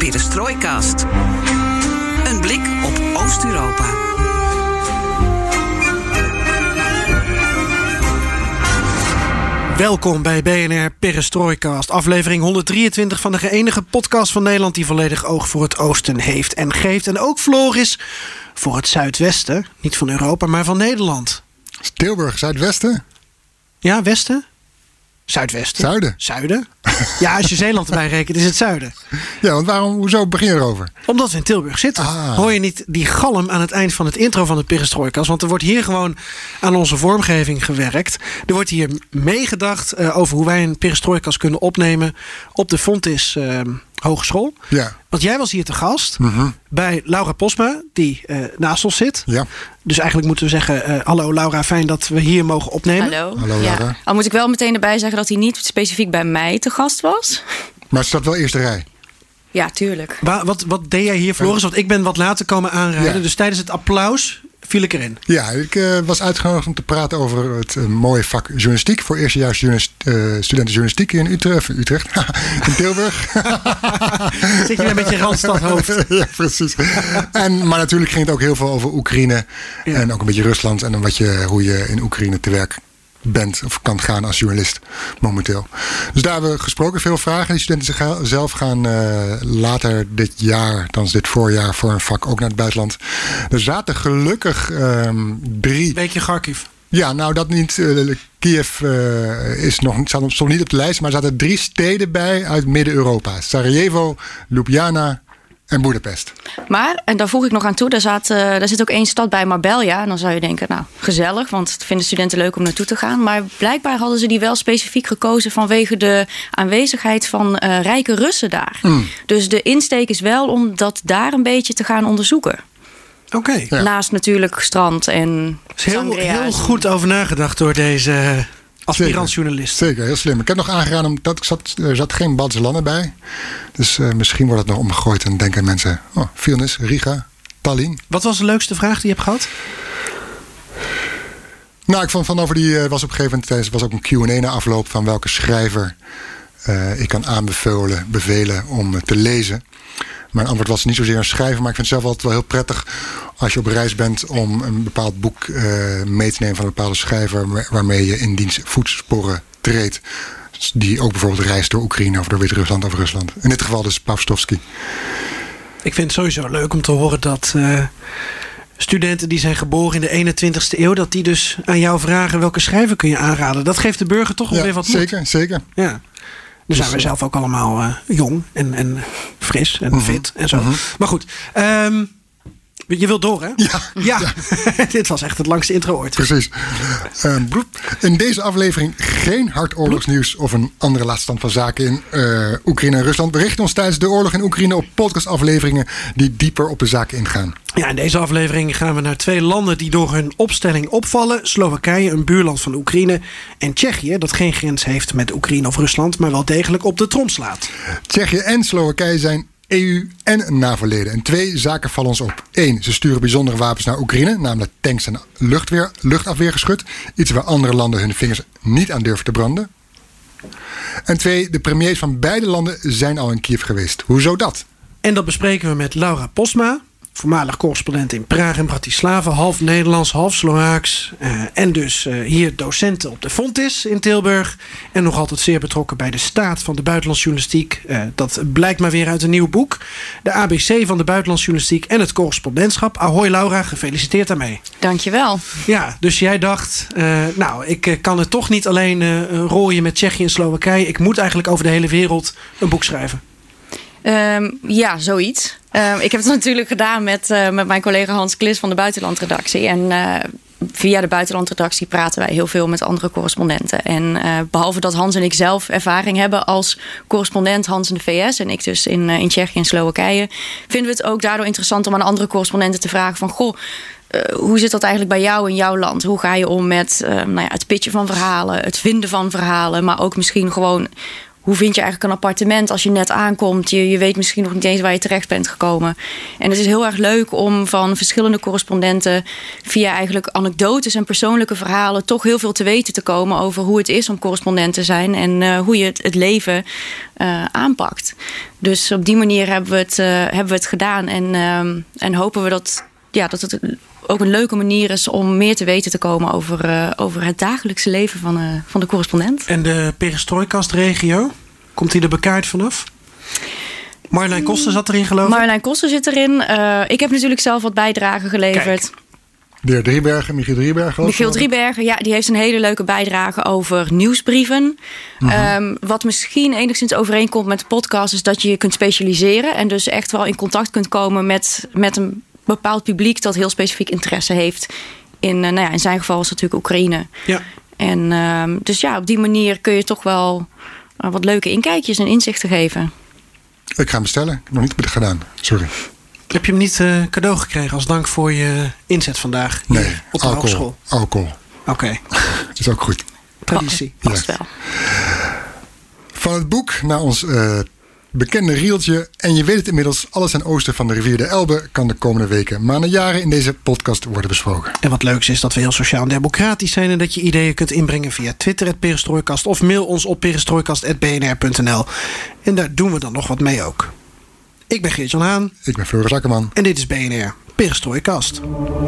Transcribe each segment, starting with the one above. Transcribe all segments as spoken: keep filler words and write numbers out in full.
Perestrooikast. Een blik op Oost-Europa. Welkom bij B N R Perestrooikast, aflevering honderddrieëntwintig van de enige podcast van Nederland die volledig oog voor het oosten heeft en geeft. En ook verloren is voor het zuidwesten, niet van Europa, maar van Nederland. Tilburg, zuidwesten? Ja, westen? Zuidwesten? Zuiden. Zuiden? Ja, als je Zeeland erbij rekent, is het zuiden. Ja, want waarom, hoezo begin je erover? Omdat we in Tilburg zitten. Ah. Hoor je niet die galm aan het eind van het intro van de Perestrooikast? Want er wordt hier gewoon aan onze vormgeving gewerkt. Er wordt hier meegedacht uh, over hoe wij een Perestrooikast kunnen opnemen op de Fontys uh, Hogeschool. Ja. Want jij was hier te gast mm-hmm. bij Laura Posma, die uh, naast ons zit. Ja. Dus eigenlijk moeten we zeggen, uh, hallo Laura, fijn dat we hier mogen opnemen. Hallo. Hallo ja. Laura. Al moet ik wel meteen erbij zeggen dat hij niet specifiek bij mij te gast was. Maar het staat wel eerste rij. Ja, tuurlijk. Wa- wat, wat deed jij hier, Floris? Want ik ben wat later komen aanrijden. Ja. Dus tijdens het applaus viel ik erin. Ja, ik uh, was uitgenodigd om te praten over het uh, mooie vak journalistiek. Voor eerstejaars journalist, uh, studenten journalistiek in Utrecht. Utrecht in Tilburg. Zit je weer met je Randstadhoofd? Ja, precies. En, maar natuurlijk ging het ook heel veel over Oekraïne. Ja. En ook een beetje Rusland. En wat je, hoe je in Oekraïne te werk bent of kan gaan als journalist momenteel. Dus daar hebben we gesproken, veel vragen. Die studenten zelf gaan uh, later dit jaar, dan is dit voorjaar, voor een vak ook naar het buitenland. Er zaten gelukkig um, drie... Beetje Kharkiv. Ja, nou dat niet. Uh, Kiev uh, is nog, staat nog niet op de lijst, maar er zaten drie steden bij uit Midden-Europa. Sarajevo, Ljubljana en Boedapest. Maar, en daar voeg ik nog aan toe, daar, zat, uh, daar zit ook één stad bij, Marbella. En dan zou je denken, nou, gezellig, want het vinden studenten leuk om naartoe te gaan. Maar blijkbaar hadden ze die wel specifiek gekozen vanwege de aanwezigheid van uh, rijke Russen daar. Mm. Dus de insteek is wel om dat daar een beetje te gaan onderzoeken. Oké. Okay. Ja. Naast natuurlijk strand en is heel, heel goed over nagedacht door deze aspirant-journalist. Zeker, heel slim. Ik heb nog aangeraden, omdat ik zat, er zat geen Baltische landen bij. Dus uh, misschien wordt het nog omgegooid en denken mensen, oh, Vilnius, Riga, Tallinn. Wat was de leukste vraag die je hebt gehad? Nou, ik vond van over die, uh, was op een gegeven moment, was ook een Q en A na afloop van welke schrijver uh, ik kan aanbevelen, bevelen om uh, te lezen. Mijn antwoord was niet zozeer een schrijver, maar ik vind het zelf altijd wel heel prettig als je op reis bent om een bepaald boek uh, mee te nemen van een bepaalde schrijver waarmee je in diens voetsporen treedt. Die ook bijvoorbeeld reist door Oekraïne of door Wit-Rusland of Rusland. In dit geval dus Pavstovsky. Ik vind het sowieso leuk om te horen dat uh, studenten die zijn geboren in de eenentwintigste eeuw, dat die dus aan jou vragen welke schrijver kun je aanraden. Dat geeft de burger toch wel ja, weer wat zeker, moed. Zeker, ja. Dan zijn we zelf ook allemaal uh, jong en, en fris en mm-hmm. fit en zo. Mm-hmm. Maar goed, um, je wilt door, hè? Ja. ja. ja. Dit was echt het langste intro ooit. Precies. Uh, in deze aflevering geen hard oorlogsnieuws of een andere laatste stand van zaken in uh, Oekraïne en Rusland. We richten ons tijdens de oorlog in Oekraïne op podcastafleveringen die dieper op de zaken ingaan. Ja, in deze aflevering gaan we naar twee landen die door hun opstelling opvallen. Slowakije, een buurland van Oekraïne. En Tsjechië, dat geen grens heeft met Oekraïne of Rusland, maar wel degelijk op de trom slaat. Tsjechië en Slowakije zijn E U en NAVO-leden. En twee zaken vallen ons op. Eén, ze sturen bijzondere wapens naar Oekraïne, namelijk tanks en luchtweer, luchtafweergeschut. Iets waar andere landen hun vingers niet aan durven te branden. En twee, de premiers van beide landen zijn al in Kiev geweest. Hoezo dat? En dat bespreken we met Laura Posma, voormalig correspondent in Praag en Bratislava, half Nederlands, half Slovaaks. Uh, en dus uh, hier docenten op de Fontys in Tilburg. En nog altijd zeer betrokken bij de staat van de buitenlandsjournalistiek. Uh, dat blijkt maar weer uit een nieuw boek. De A B C van de buitenlandsjournalistiek en het correspondentschap. Ahoy Laura, gefeliciteerd daarmee. Dankjewel. Ja, dus jij dacht, uh, nou, ik uh, kan het toch niet alleen uh, rooien met Tsjechië en Slowakije. Ik moet eigenlijk over de hele wereld een boek schrijven. Um, ja, zoiets. Um, ik heb het natuurlijk gedaan met, uh, met mijn collega Hans Klis van de buitenlandredactie. En uh, via de buitenlandredactie praten wij heel veel met andere correspondenten. En uh, behalve dat Hans en ik zelf ervaring hebben als correspondent, Hans in de V S en ik dus in, uh, in Tsjechië en Slowakije, vinden we het ook daardoor interessant om aan andere correspondenten te vragen van, goh, Uh, hoe zit dat eigenlijk bij jou in jouw land? Hoe ga je om met uh, nou ja, het pitchen van verhalen, het vinden van verhalen, maar ook misschien gewoon hoe vind je eigenlijk een appartement als je net aankomt? Je, je weet misschien nog niet eens waar je terecht bent gekomen. En het is heel erg leuk om van verschillende correspondenten via eigenlijk anekdotes en persoonlijke verhalen toch heel veel te weten te komen over hoe het is om correspondent te zijn en uh, hoe je het, het leven uh, aanpakt. Dus op die manier hebben we het, uh, hebben we het gedaan en, uh, en hopen we dat, ja, dat het ook een leuke manier is om meer te weten te komen over, uh, over het dagelijkse leven van, uh, van de correspondent. En de Perestrojkast-regio, komt die er bekaard vanaf? Marjolein Koster zat erin, geloof ik? Marjolein Koster zit erin. Uh, ik heb natuurlijk zelf wat bijdragen geleverd. Kijk. De heer Driebergen, Michiel Driebergen. Michiel Driebergen, ja, die heeft een hele leuke bijdrage over nieuwsbrieven. Mm-hmm. Um, wat misschien enigszins overeenkomt met de podcast is dat je je kunt specialiseren. En dus echt wel in contact kunt komen met, met een bepaald publiek dat heel specifiek interesse heeft. In, uh, nou ja, in zijn geval is het natuurlijk Oekraïne. Ja. En um, dus ja, op die manier kun je toch wel uh, wat leuke inkijkjes en inzichten geven. Ik ga hem bestellen. Ik heb nog niet gedaan. Sorry. Heb je hem niet uh, cadeau gekregen als dank voor je inzet vandaag? Nee, op de alcohol. hogeschool? Alcohol. Oké. Okay. Dat is ook goed. Traditie. Past Ja. wel. Van het boek naar ons uh, bekende rieltje. En je weet het inmiddels, alles ten oosten van de rivier de Elbe kan de komende weken, maanden, jaren in deze podcast worden besproken. En wat leuks is dat we heel sociaal en democratisch zijn en dat je ideeën kunt inbrengen via Twitter at Perestrojkast of mail ons op perestrojkast at b n r punt n l. En daar doen we dan nog wat mee ook. Ik ben Geert-Jan Haan. Ik ben Floris Akkerman. En dit is B N R Perestrojkast.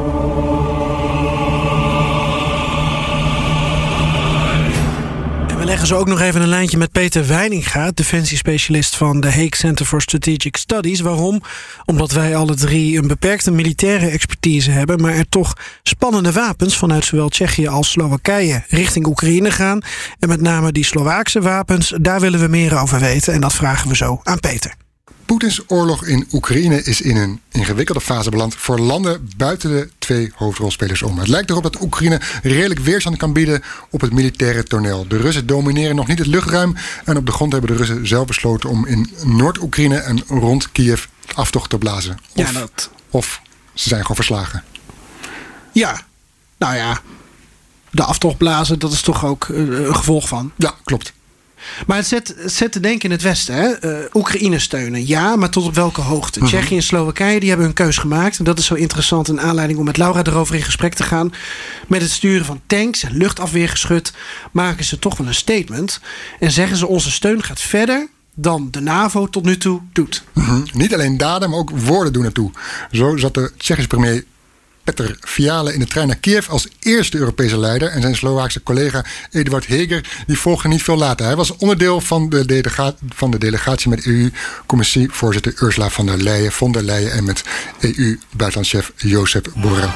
We leggen zo ook nog even een lijntje met Peter Weininga, defensiespecialist van de Hague Center for Strategic Studies. Waarom? Omdat wij alle drie een beperkte militaire expertise hebben, maar er toch spannende wapens vanuit zowel Tsjechië als Slowakije richting Oekraïne gaan. En met name die Slowaakse wapens, daar willen we meer over weten. En dat vragen we zo aan Peter. Poetins oorlog in Oekraïne is in een ingewikkelde fase beland voor landen buiten de twee hoofdrolspelers om. Het lijkt erop dat Oekraïne redelijk weerstand kan bieden op het militaire toneel. De Russen domineren nog niet het luchtruim en op de grond hebben de Russen zelf besloten om in Noord-Oekraïne en rond Kiev aftocht te blazen. Of, Ja, dat... of ze zijn gewoon verslagen. Ja, nou ja, de aftocht blazen, dat is toch ook uh, een gevolg van. Ja, klopt. Maar het zet, het zet te denken in het Westen. Hè? Uh, Oekraïne steunen, ja, maar tot op welke hoogte? Mm-hmm. Tsjechië en Slowakije die hebben hun keus gemaakt. En dat is zo interessant, een aanleiding om met Laura erover in gesprek te gaan. Met het sturen van tanks en luchtafweergeschut maken ze toch wel een statement. En zeggen ze, onze steun gaat verder dan de NAVO tot nu toe doet. Mm-hmm. Niet alleen daden, maar ook woorden doen ertoe. Zo zat de Tsjechische premier Petr Fiala in de trein naar Kiev als eerste Europese leider. En zijn Slovaakse collega Eduard Heger die volgde niet veel later. Hij was onderdeel van de, delega- van de delegatie met E U-commissievoorzitter Ursula von der Leyen, von der Leyen en met E U-buitenlandchef Josep Borrell.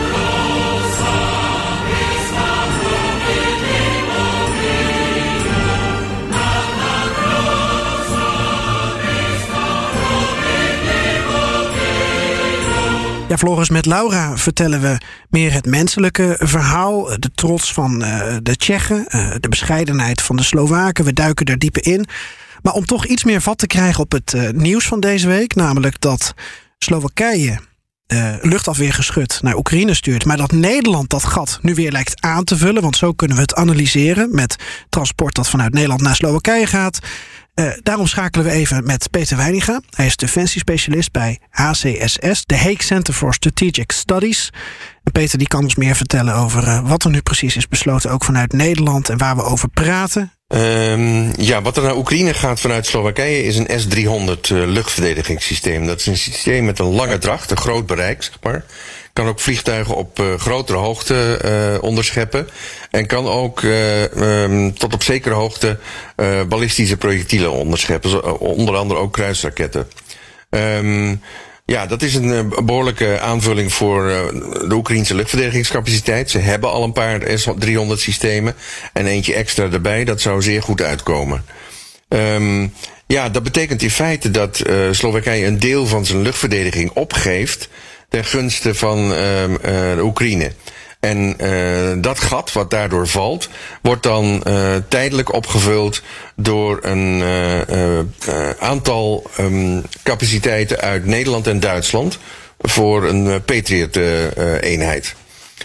Ja, Floris, met Laura vertellen we meer het menselijke verhaal. De trots van uh, de Tsjechen, uh, de bescheidenheid van de Slowaken. We duiken er dieper in. Maar om toch iets meer vat te krijgen op het uh, nieuws van deze week, namelijk dat Slowakije uh, luchtafweergeschut naar Oekraïne stuurt, maar dat Nederland dat gat nu weer lijkt aan te vullen, want zo kunnen we het analyseren met transport dat vanuit Nederland naar Slowakije gaat. Uh, daarom schakelen we even met Peter Weininga. Hij is defensiespecialist bij H C S S, de Hague Center for Strategic Studies. En Peter die kan ons meer vertellen over uh, wat er nu precies is besloten, ook vanuit Nederland en waar we over praten. Um, ja, wat er naar Oekraïne gaat vanuit Slowakije is een S driehonderd uh, luchtverdedigingssysteem. Dat is een systeem met een lange dracht, een groot bereik, zeg maar. Kan ook vliegtuigen op uh, grotere hoogte uh, onderscheppen. En kan ook uh, um, tot op zekere hoogte uh, ballistische projectielen onderscheppen. Zo, uh, onder andere ook kruisraketten. Um, ja, dat is een uh, behoorlijke aanvulling voor uh, de Oekraïnse luchtverdedigingscapaciteit. Ze hebben al een paar S driehonderd systemen. En eentje extra erbij, dat zou zeer goed uitkomen. Um, ja, dat betekent in feite dat uh, Slowakije een deel van zijn luchtverdediging opgeeft ten gunste van uh, uh, de Oekraïne. En uh, dat gat wat daardoor valt, wordt dan uh, tijdelijk opgevuld door een uh, uh, uh, aantal um, capaciteiten uit Nederland en Duitsland voor een uh, Patriot uh, uh, eenheid.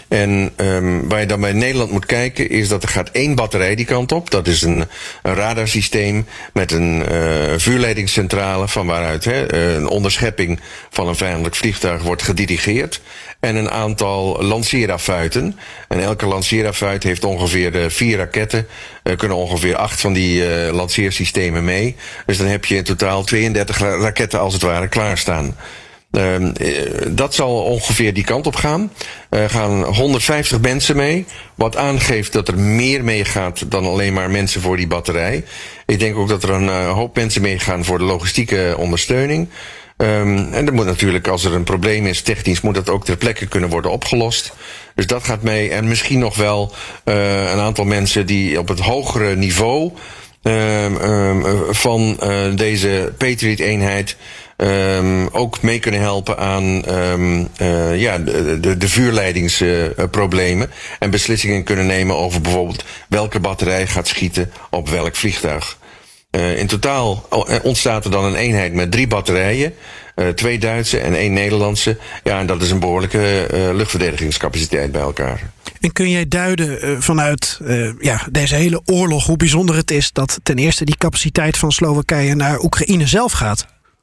En um, waar je dan bij Nederland moet kijken is dat er gaat één batterij die kant op. Dat is een, een radarsysteem met een uh, vuurleidingscentrale van waaruit he, een onderschepping van een vijandelijk vliegtuig wordt gedirigeerd. En een aantal lanceeraffuiten. En elke lanceeraffuit heeft ongeveer uh, vier raketten. Er uh, kunnen ongeveer acht van die uh, lanceersystemen mee. Dus dan heb je in totaal tweeëndertig raketten als het ware klaarstaan. Uh, dat zal ongeveer die kant op gaan. Er uh, gaan honderdvijftig mensen mee. Wat aangeeft dat er meer meegaat dan alleen maar mensen voor die batterij. Ik denk ook dat er een uh, hoop mensen meegaan voor de logistieke ondersteuning. Um, en er moet natuurlijk, als er een probleem is technisch, moet dat ook ter plekke kunnen worden opgelost. Dus dat gaat mee. En misschien nog wel uh, een aantal mensen die op het hogere niveau uh, um, van uh, deze Patriot-eenheid Um, ook mee kunnen helpen aan um, uh, ja, de, de, de vuurleidingsproblemen. Uh, en beslissingen kunnen nemen over bijvoorbeeld welke batterij gaat schieten op welk vliegtuig. Uh, in totaal ontstaat er dan een eenheid met drie batterijen. Uh, twee Duitse en één Nederlandse. Ja, en dat is een behoorlijke uh, luchtverdedigingscapaciteit bij elkaar. En kun jij duiden uh, vanuit uh, ja, deze hele oorlog hoe bijzonder het is dat ten eerste die capaciteit van Slowakije naar Oekraïne zelf gaat?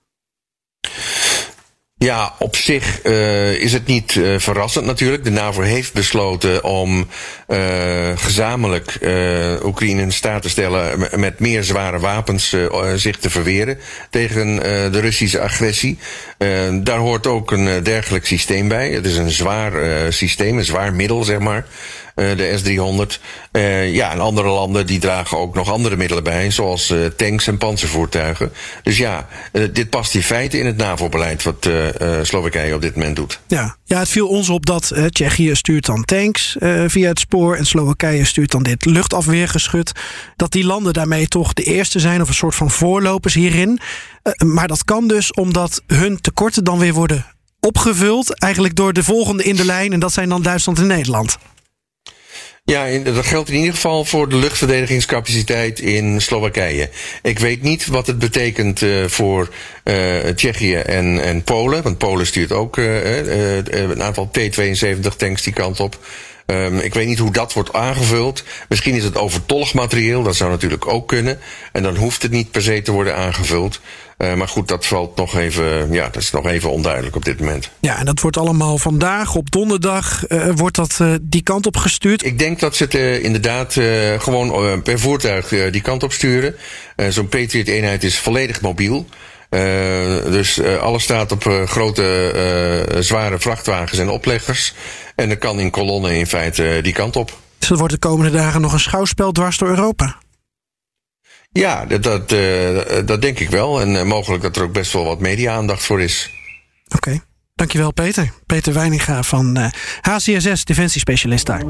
Ja, op zich uh, is het niet uh, verrassend natuurlijk. De NAVO heeft besloten om uh, gezamenlijk uh, Oekraïne in staat te stellen met meer zware wapens uh, zich te verweren tegen uh, de Russische agressie. Uh, daar hoort ook een uh, dergelijk systeem bij. Het is een zwaar uh, systeem, een zwaar middel, zeg maar. Uh, de S driehonderd. Uh, ja, en andere landen die dragen ook nog andere middelen bij, zoals uh, tanks en panzervoertuigen. Dus ja, uh, dit past in feite in het NAVO-beleid wat uh, uh, Slowakije op dit moment doet. Ja, ja, het viel ons op dat uh, Tsjechië stuurt dan tanks uh, via het spoor en Slowakije stuurt dan dit luchtafweergeschut. Dat die landen daarmee toch de eerste zijn of een soort van voorlopers hierin. Uh, maar dat kan dus omdat hun tekorten dan weer worden opgevuld, eigenlijk door de volgende in de lijn, en dat zijn dan Duitsland en Nederland. Ja, dat geldt in ieder geval voor de luchtverdedigingscapaciteit in Slowakije. Ik weet niet wat het betekent uh, voor uh, Tsjechië en, en Polen. Want Polen stuurt ook uh, uh, uh, een aantal T tweeënzeventig tanks die kant op. Um, ik weet niet hoe dat wordt aangevuld. Misschien is het overtollig materieel, dat zou natuurlijk ook kunnen. En dan hoeft het niet per se te worden aangevuld. Uh, maar goed, dat valt nog even, ja, dat is nog even onduidelijk op dit moment. Ja, en dat wordt allemaal vandaag, op donderdag, uh, wordt dat uh, die kant op gestuurd? Ik denk dat ze het uh, inderdaad uh, gewoon uh, per voertuig uh, die kant op sturen. Uh, Zo'n Patriot-eenheid is volledig mobiel. Uh, dus uh, alles staat op uh, grote, uh, zware vrachtwagens en opleggers. En er kan in kolonnen in feite uh, die kant op. Dus dat wordt de komende dagen nog een schouwspel dwars door Europa? Ja, dat, dat, uh, dat denk ik wel. En uh, mogelijk dat er ook best wel wat media-aandacht voor is. Oké, okay. Dankjewel Peter. Peter Weininga van uh, H C S S, defensiespecialist daar.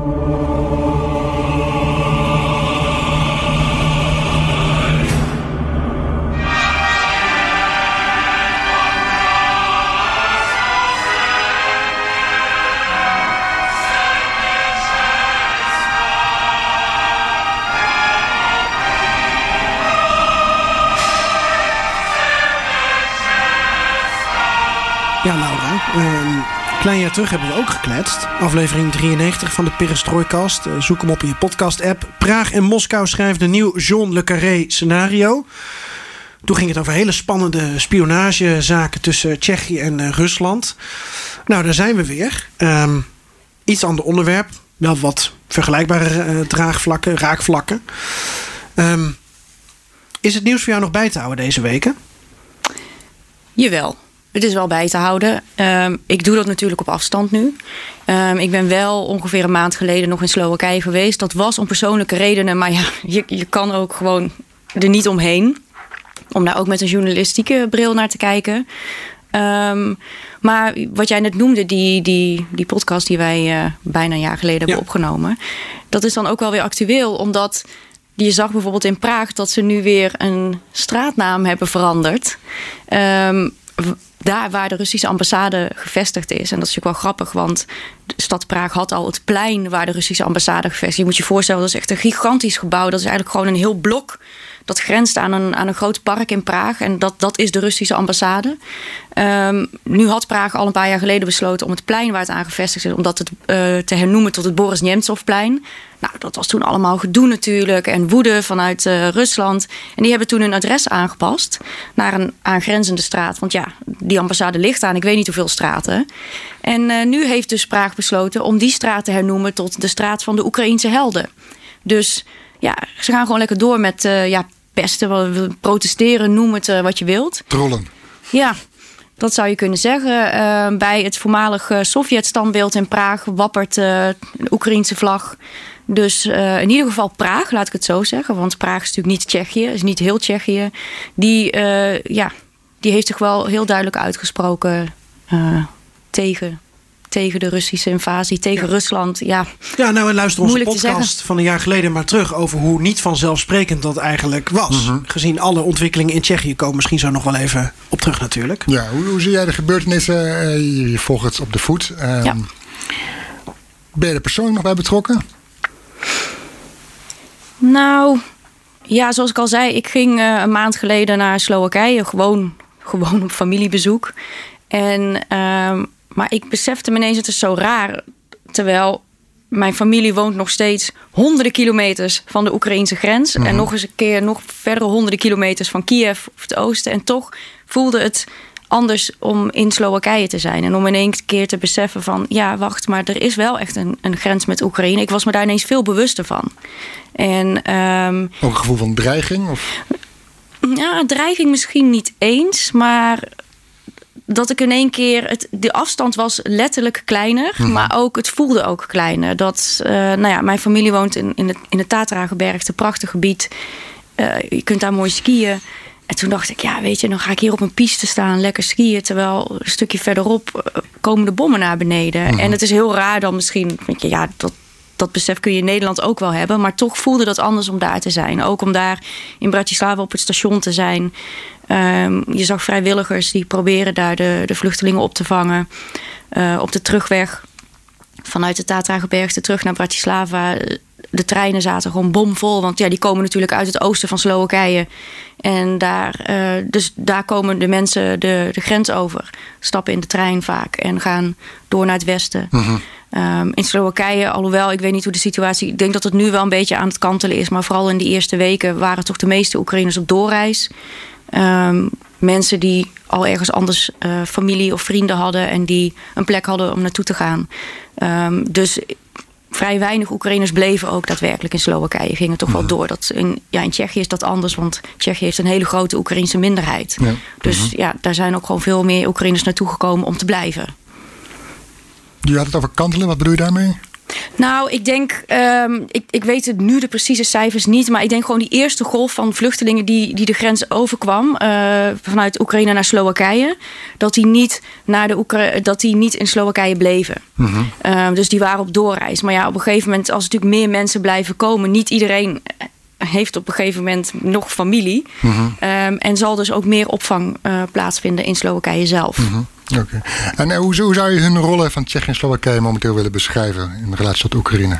Ja, Laura, een klein jaar terug hebben we ook gekletst. Aflevering drieënnegentig van de Perestroikast. Zoek hem op in je podcast-app. Praag en Moskou schrijven een nieuw John le Carré scenario. Toen ging het over hele spannende spionagezaken tussen Tsjechië en uh, Rusland. Nou, daar zijn we weer. Um, iets ander onderwerp. Wel wat vergelijkbare uh, draagvlakken, raakvlakken. Um, is het nieuws voor jou nog bij te houden deze weken? Jawel. Het is wel bij te houden. Um, ik doe dat natuurlijk op afstand nu. Um, ik ben wel ongeveer een maand geleden nog in Slowakije geweest. Dat was om persoonlijke redenen. Maar ja, je, je kan ook gewoon er niet omheen. Om daar ook met een journalistieke bril naar te kijken. Um, maar wat jij net noemde, die, die, die podcast die wij uh, bijna een jaar geleden hebben ja. opgenomen. Dat is dan ook wel weer actueel. Omdat je zag bijvoorbeeld in Praag dat ze nu weer een straatnaam hebben veranderd. Um, Daar waar de Russische ambassade gevestigd is. En dat is natuurlijk wel grappig, want de stad Praag had al het plein waar de Russische ambassade gevestigd is. Je moet je voorstellen, dat is echt een gigantisch gebouw. Dat is eigenlijk gewoon een heel blok dat grenst aan een, aan een groot park in Praag. En dat, dat is de Russische ambassade. Um, nu had Praag al een paar jaar geleden besloten om het plein waar het aan gevestigd is, om dat het, uh, te hernoemen tot het Boris Nemtsovplein. Nou, dat was toen allemaal gedoe natuurlijk en woede vanuit uh, Rusland. En die hebben toen hun adres aangepast naar een aangrenzende straat. Want ja, die ambassade ligt aan ik weet niet hoeveel straten. En uh, nu heeft dus Praag besloten om die straat te hernoemen tot de straat van de Oekraïense helden. Dus ja, ze gaan gewoon lekker door met uh, ja, pesten, protesteren, noem het uh, wat je wilt. Trollen. Ja, dat zou je kunnen zeggen. Uh, bij het voormalige Sovjet-standbeeld in Praag wappert uh, de Oekraïense vlag. Dus uh, in ieder geval Praag, laat ik het zo zeggen. Want Praag is natuurlijk niet Tsjechië, is niet heel Tsjechië. Die, uh, ja, die heeft zich wel heel duidelijk uitgesproken uh, tegen... tegen de Russische invasie, tegen ja. Rusland. Ja, ja, nou en luister onze podcast van een jaar geleden maar terug over hoe niet vanzelfsprekend dat eigenlijk was. Mm-hmm. Gezien alle ontwikkelingen in Tsjechië komen misschien zo nog wel even op terug natuurlijk. Ja, hoe, hoe zie jij de gebeurtenissen? Uh, je volgt het op de voet. Um, ja. Ben je er persoonlijk nog bij betrokken? Nou, ja, zoals ik al zei, ik ging uh, een maand geleden naar Slowakije. Gewoon, gewoon op familiebezoek. En... Uh, Maar ik besefte me ineens, het is zo raar. Terwijl mijn familie woont nog steeds honderden kilometers van de Oekraïnse grens. Mm-hmm. En nog eens een keer nog verdere honderden kilometers van Kiev of het oosten. En toch voelde het anders om in Slowakije te zijn. En om in één keer te beseffen van... ja, wacht, maar er is wel echt een, een grens met Oekraïne. Ik was me daar ineens veel bewuster van. En, um, Ook een gevoel van dreiging? Of? Ja, dreiging misschien niet eens, maar... dat ik in één keer... Het, de afstand was letterlijk kleiner, mm-hmm. maar ook het voelde ook kleiner. Dat, uh, nou ja, mijn familie woont in, in het, in het Tatragebergte, prachtig gebied. Uh, je kunt daar mooi skiën. En toen dacht ik, ja, weet je, dan ga ik hier op een piste staan, lekker skiën. Terwijl een stukje verderop uh, komen de bommen naar beneden. Mm-hmm. En het is heel raar dan misschien, weet je, ja, dat... Dat besef kun je in Nederland ook wel hebben. Maar toch voelde dat anders om daar te zijn. Ook om daar in Bratislava op het station te zijn. Um, je zag vrijwilligers die proberen daar de, de vluchtelingen op te vangen. Uh, op de terugweg vanuit de Tatragebergte terug naar Bratislava. De treinen zaten gewoon bomvol. Want ja, die komen natuurlijk uit het oosten van Slowakije. En daar, uh, dus daar komen de mensen de, de grens over. Stappen in de trein vaak. En gaan door naar het westen. Mm-hmm. Um, in Slowakije, alhoewel ik weet niet hoe de situatie... ik denk dat het nu wel een beetje aan het kantelen is... maar vooral in die eerste weken waren toch de meeste Oekraïners op doorreis. Um, mensen die al ergens anders uh, familie of vrienden hadden... en die een plek hadden om naartoe te gaan. Um, dus vrij weinig Oekraïners bleven ook daadwerkelijk in Slowakije. Gingen toch wel door. Dat in, ja, in Tsjechië is dat anders, want Tsjechië heeft een hele grote Oekraïnse minderheid. Ja. Dus mm-hmm. ja, daar zijn ook gewoon veel meer Oekraïners naartoe gekomen om te blijven. Je had het over kantelen, wat bedoel je daarmee? Nou, ik denk, um, ik, ik weet het nu de precieze cijfers niet... maar ik denk gewoon die eerste golf van vluchtelingen die, die de grens overkwam... Uh, vanuit Oekraïne naar Slowakije... dat die niet, naar de Oekra- dat die niet in Slowakije bleven. Mm-hmm. Uh, dus die waren op doorreis. Maar ja, op een gegeven moment, als er natuurlijk meer mensen blijven komen... niet iedereen heeft op een gegeven moment nog familie... Mm-hmm. Um, en zal dus ook meer opvang uh, plaatsvinden in Slowakije zelf... Mm-hmm. Oké. Okay. En uh, hoe, hoe zou je hun rollen van Tsjechië en Slowakije momenteel willen beschrijven in relatie tot Oekraïne?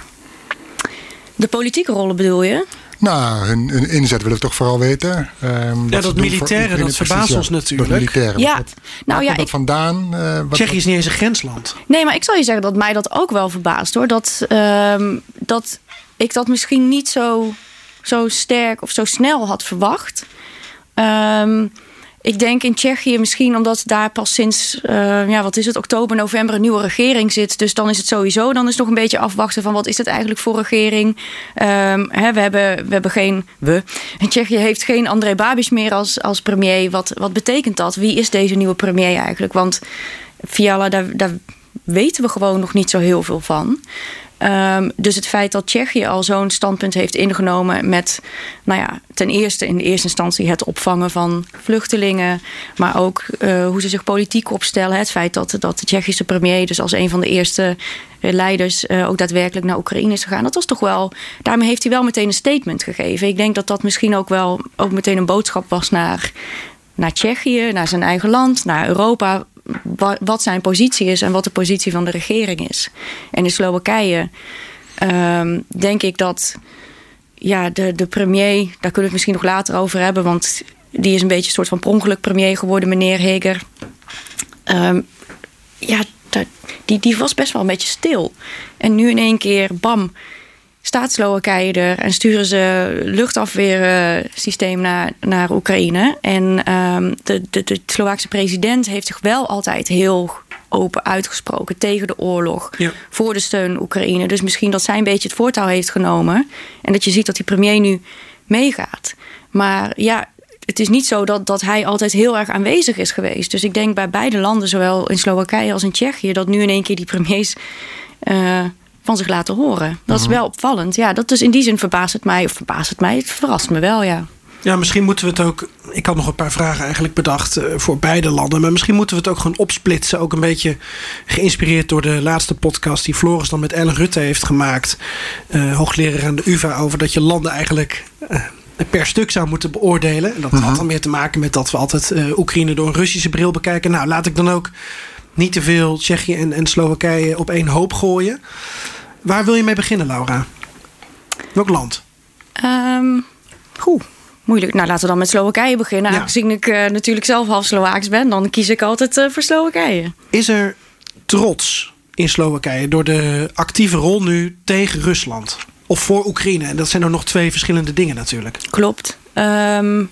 De politieke rollen bedoel je? Nou, hun, hun inzet willen we toch vooral weten. Um, ja, dat militaire, dat verbaast ons natuurlijk. Dat militaire. Ja. Wat, nou, ja, komt dat ik, vandaan? Uh, wat, Tsjechië is niet eens een grensland. Nee, maar ik zal je zeggen dat mij dat ook wel verbaast hoor. Dat, um, dat ik dat misschien niet zo, zo sterk of zo snel had verwacht. Um, Ik denk in Tsjechië misschien omdat daar pas sinds, uh, ja, wat is het, oktober, november een nieuwe regering zit. Dus dan is het sowieso, dan is het nog een beetje afwachten van wat is het eigenlijk voor regering. Um, hè, we, hebben, we hebben geen, we, Tsjechië heeft geen Andrej Babiš meer als, als premier. Wat, wat betekent dat? Wie is deze nieuwe premier eigenlijk? Want Fiala, daar, daar weten we gewoon nog niet zo heel veel van. Um, dus het feit dat Tsjechië al zo'n standpunt heeft ingenomen met, nou ja, ten eerste in de eerste instantie het opvangen van vluchtelingen, maar ook uh, hoe ze zich politiek opstellen. Het feit dat, dat de Tsjechische premier dus als een van de eerste leiders uh, ook daadwerkelijk naar Oekraïne is gegaan. Dat was toch wel, daarmee heeft hij wel meteen een statement gegeven. Ik denk dat dat misschien ook wel ook meteen een boodschap was naar, naar Tsjechië, naar zijn eigen land, naar Europa. Wat zijn positie is en wat de positie van de regering is. En in Slowakije um, denk ik dat ja, de, de premier, daar kunnen we het misschien nog later over hebben, want die is een beetje een soort van per ongeluk premier geworden, meneer Heger. Um, ja, die, die was best wel een beetje stil. En nu in één keer, bam, staat Slowakije er en sturen ze luchtafweersysteem naar, naar Oekraïne. En um, de, de, de Slovaakse president heeft zich wel altijd heel open uitgesproken tegen de oorlog, ja. voor de steun Oekraïne. Dus misschien dat zij een beetje het voortouw heeft genomen en dat je ziet dat die premier nu meegaat. Maar ja, het is niet zo dat, dat hij altijd heel erg aanwezig is geweest. Dus ik denk bij beide landen, zowel in Slowakije als in Tsjechië, dat nu in één keer die premiers uh, van zich laten horen. Dat is wel opvallend. Ja, dat dus in die zin verbaast het mij, of verbaast het mij, het verrast me wel, ja. Ja, misschien moeten we het ook... Ik had nog een paar vragen eigenlijk bedacht uh, voor beide landen. Maar misschien moeten we het ook gewoon opsplitsen. Ook een beetje geïnspireerd door de laatste podcast die Floris dan met Ellen Rutte heeft gemaakt. Uh, hoogleraar aan de U vA, over dat je landen eigenlijk Uh, per stuk zou moeten beoordelen. En dat uh-huh. had dan meer te maken met dat we altijd uh, Oekraïne door een Russische bril bekijken. Nou, laat ik dan ook niet te veel Tsjechië en, en Slowakije op één hoop gooien. Waar wil je mee beginnen, Laura? Welk land? Um, Goed, moeilijk. Nou, laten we dan met Slowakije beginnen. Ja. Aangezien ik uh, natuurlijk zelf half Slovaaks ben, dan kies ik altijd uh, voor Slowakije. Is er trots in Slowakije door de actieve rol nu tegen Rusland? Of voor Oekraïne? En dat zijn er nog twee verschillende dingen natuurlijk. Klopt. Um,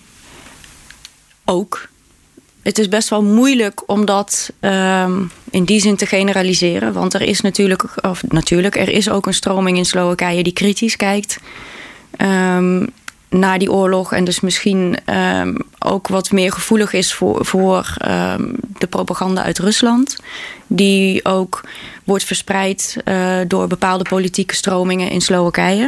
ook. Het is best wel moeilijk om dat um, in die zin te generaliseren. Want er is natuurlijk, of natuurlijk, er is ook een stroming in Slowakije die kritisch kijkt um, naar die oorlog. En dus misschien um, ook wat meer gevoelig is voor, voor um, de propaganda uit Rusland. Die ook wordt verspreid uh, door bepaalde politieke stromingen in Slowakije.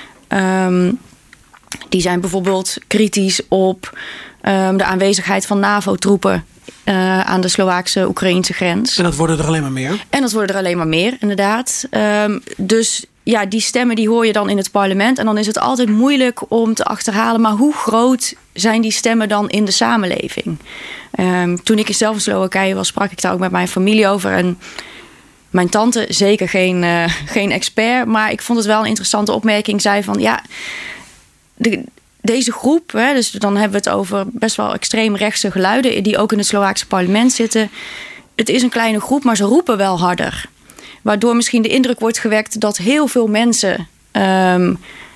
Um, die zijn bijvoorbeeld kritisch op um, de aanwezigheid van NAVO-troepen uh, aan de Slovaakse-Oekraïnse grens. En dat worden er alleen maar meer? En dat worden er alleen maar meer, inderdaad. Um, dus ja, die stemmen die hoor je dan in het parlement. En dan is het altijd moeilijk om te achterhalen, maar hoe groot zijn die stemmen dan in de samenleving? Um, toen ik zelf in Slowakije was, sprak ik daar ook met mijn familie over. En mijn tante, zeker geen, uh, geen expert, maar ik vond het wel een interessante opmerking. Zei van, ja, de, deze groep, hè, dus dan hebben we het over best wel extreemrechtse geluiden die ook in het Slovaakse parlement zitten. Het is een kleine groep, maar ze roepen wel harder. Waardoor misschien de indruk wordt gewekt dat heel veel mensen um,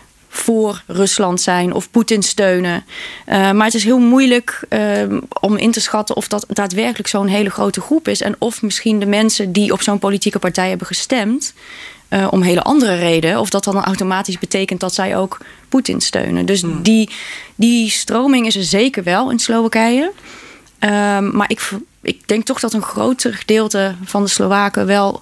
voor Rusland zijn of Poetin steunen. Uh, maar het is heel moeilijk um, om in te schatten of dat daadwerkelijk zo'n hele grote groep is. En of misschien de mensen die op zo'n politieke partij hebben gestemd Uh, om hele andere redenen, of dat dan automatisch betekent dat zij ook Poetin steunen. Dus hmm. die, die stroming is er zeker wel in Slowakije. Um, maar ik, ik denk toch dat een groter gedeelte van de Slowaken wel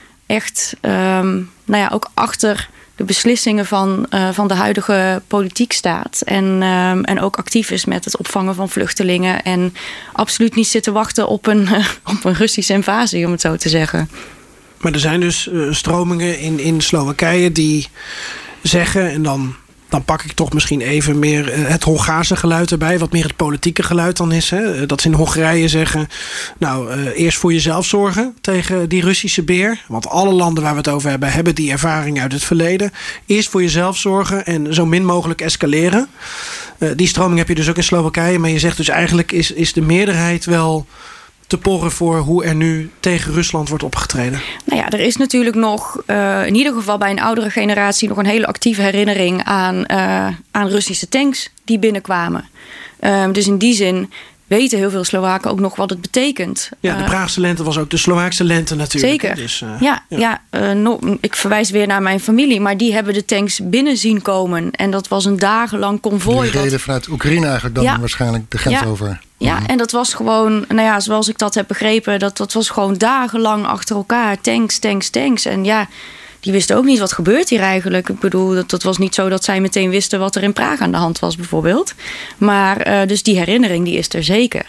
echt um, nou ja, ook achter de beslissingen van, uh, van de huidige politiek staat. En, um, en ook actief is met het opvangen van vluchtelingen. En absoluut niet zit te wachten op een, uh, op een Russische invasie, om het zo te zeggen. Maar er zijn dus uh, stromingen in, in Slowakije die zeggen, en dan, dan pak ik toch misschien even meer uh, het Hongaarse geluid erbij, wat meer het politieke geluid dan is. Hè? Dat ze in Hongarije zeggen, nou, uh, eerst voor jezelf zorgen tegen die Russische beer. Want alle landen waar we het over hebben, hebben die ervaring uit het verleden. Eerst voor jezelf zorgen en zo min mogelijk escaleren. Uh, die stroming heb je dus ook in Slowakije. Maar je zegt dus eigenlijk is, is de meerderheid wel te porren voor hoe er nu tegen Rusland wordt opgetreden? Nou ja, er is natuurlijk nog, uh, in ieder geval bij een oudere generatie, nog een hele actieve herinnering aan, uh, aan Russische tanks die binnenkwamen. Uh, dus in die zin weten heel veel Slowaken ook nog wat het betekent. Ja, de Praagse lente was ook de Slovaakse lente natuurlijk. Zeker. Dus, uh, ja, ja. ja uh, no, ik verwijs weer naar mijn familie, maar die hebben de tanks binnen zien komen. En dat was een dagenlang konvooi. Die reden vanuit Oekraïne eigenlijk dan ja. waarschijnlijk de grens ja. over. Ja, en dat was gewoon, nou ja, zoals ik dat heb begrepen, dat, dat was gewoon dagenlang achter elkaar. Tanks, tanks, tanks. En ja, die wisten ook niet wat gebeurt hier eigenlijk. Ik bedoel, dat, dat was niet zo dat zij meteen wisten wat er in Praag aan de hand was bijvoorbeeld. Maar uh, dus die herinnering, die is er zeker.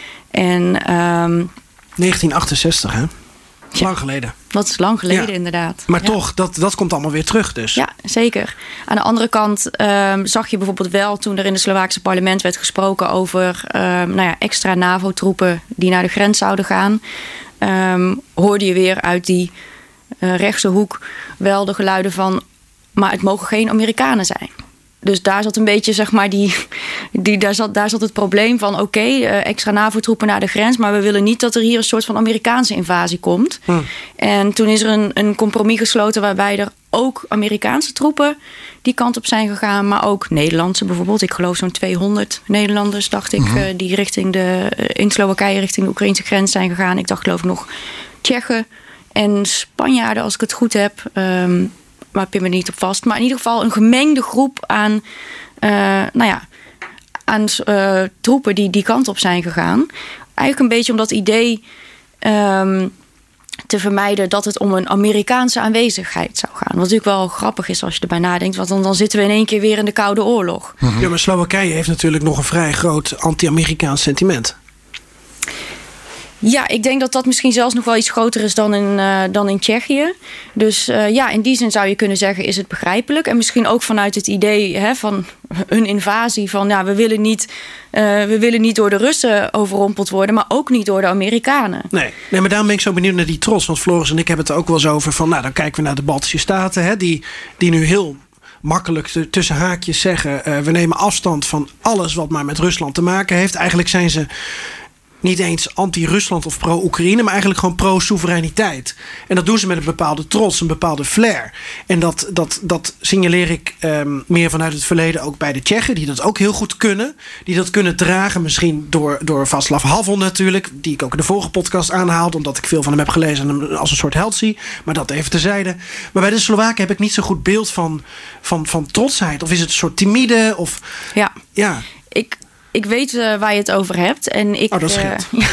En um, negentien achtenzestig, hè? Ja, lang geleden. Dat is lang geleden, ja. inderdaad. Maar ja. toch, dat, dat komt allemaal weer terug dus. Ja, zeker. Aan de andere kant um, zag je bijvoorbeeld wel, toen er in het Slovaakse parlement werd gesproken over um, nou ja, extra NAVO-troepen die naar de grens zouden gaan, um, hoorde je weer uit die uh, rechtse hoek wel de geluiden van, maar het mogen geen Amerikanen zijn. dus daar zat een beetje, zeg maar, die, die, daar, zat, daar zat het probleem van... oké, okay, uh, extra NAVO-troepen naar de grens... maar we willen niet dat er hier een soort van Amerikaanse invasie komt. Hm. En toen is er een, een compromis gesloten... waarbij er ook Amerikaanse troepen die kant op zijn gegaan... maar ook Nederlandse bijvoorbeeld. Ik geloof zo'n tweehonderd Nederlanders, dacht ik... Mm-hmm. uh, die richting de, uh, in Slowakije richting de Oekraïnse grens zijn gegaan. Ik dacht geloof ik nog Tsjechen en Spanjaarden, als ik het goed heb... Um, maar pin me niet op vast. Maar in ieder geval een gemengde groep aan, uh, nou ja, aan uh, troepen die die kant op zijn gegaan. Eigenlijk een beetje om dat idee um, te vermijden dat het om een Amerikaanse aanwezigheid zou gaan. Wat natuurlijk wel grappig is als je erbij nadenkt. Want dan, dan zitten we in één keer weer in de Koude Oorlog. Mm-hmm. Ja, maar Slowakije heeft natuurlijk nog een vrij groot anti-Amerikaans sentiment. Ja, ik denk dat dat misschien zelfs nog wel iets groter is dan in, uh, dan in Tsjechië. Dus uh, ja, in die zin zou je kunnen zeggen, is het begrijpelijk. En misschien ook vanuit het idee hè, van een invasie. Van ja, we willen, niet, uh, we willen niet door de Russen overrompeld worden, maar ook niet door de Amerikanen. Nee, nee, maar daarom ben ik zo benieuwd naar die trots. Want Floris en ik hebben het er ook wel eens over van, nou, dan kijken we naar de Baltische Staten, hè, die, die nu heel makkelijk te, tussen haakjes zeggen, uh, we nemen afstand van alles wat maar met Rusland te maken heeft. Eigenlijk zijn ze niet eens anti-Rusland of pro-Oekraïne, maar eigenlijk gewoon pro-soevereiniteit. En dat doen ze met een bepaalde trots, een bepaalde flair. En dat, dat, dat signaleer ik um, meer vanuit het verleden ook bij de Tsjechen, die dat ook heel goed kunnen. Die dat kunnen dragen, misschien door, door Václav Havel natuurlijk, die ik ook in de vorige podcast aanhaalde, omdat ik veel van hem heb gelezen en hem als een soort held zie. Maar dat even terzijde. Maar bij de Slowaken heb ik niet zo goed beeld van, van, van trotsheid. Of is het een soort timide? Of, ja, ja. ik... Ik weet uh, waar je het over hebt. En ik, oh, dat is uh, ja.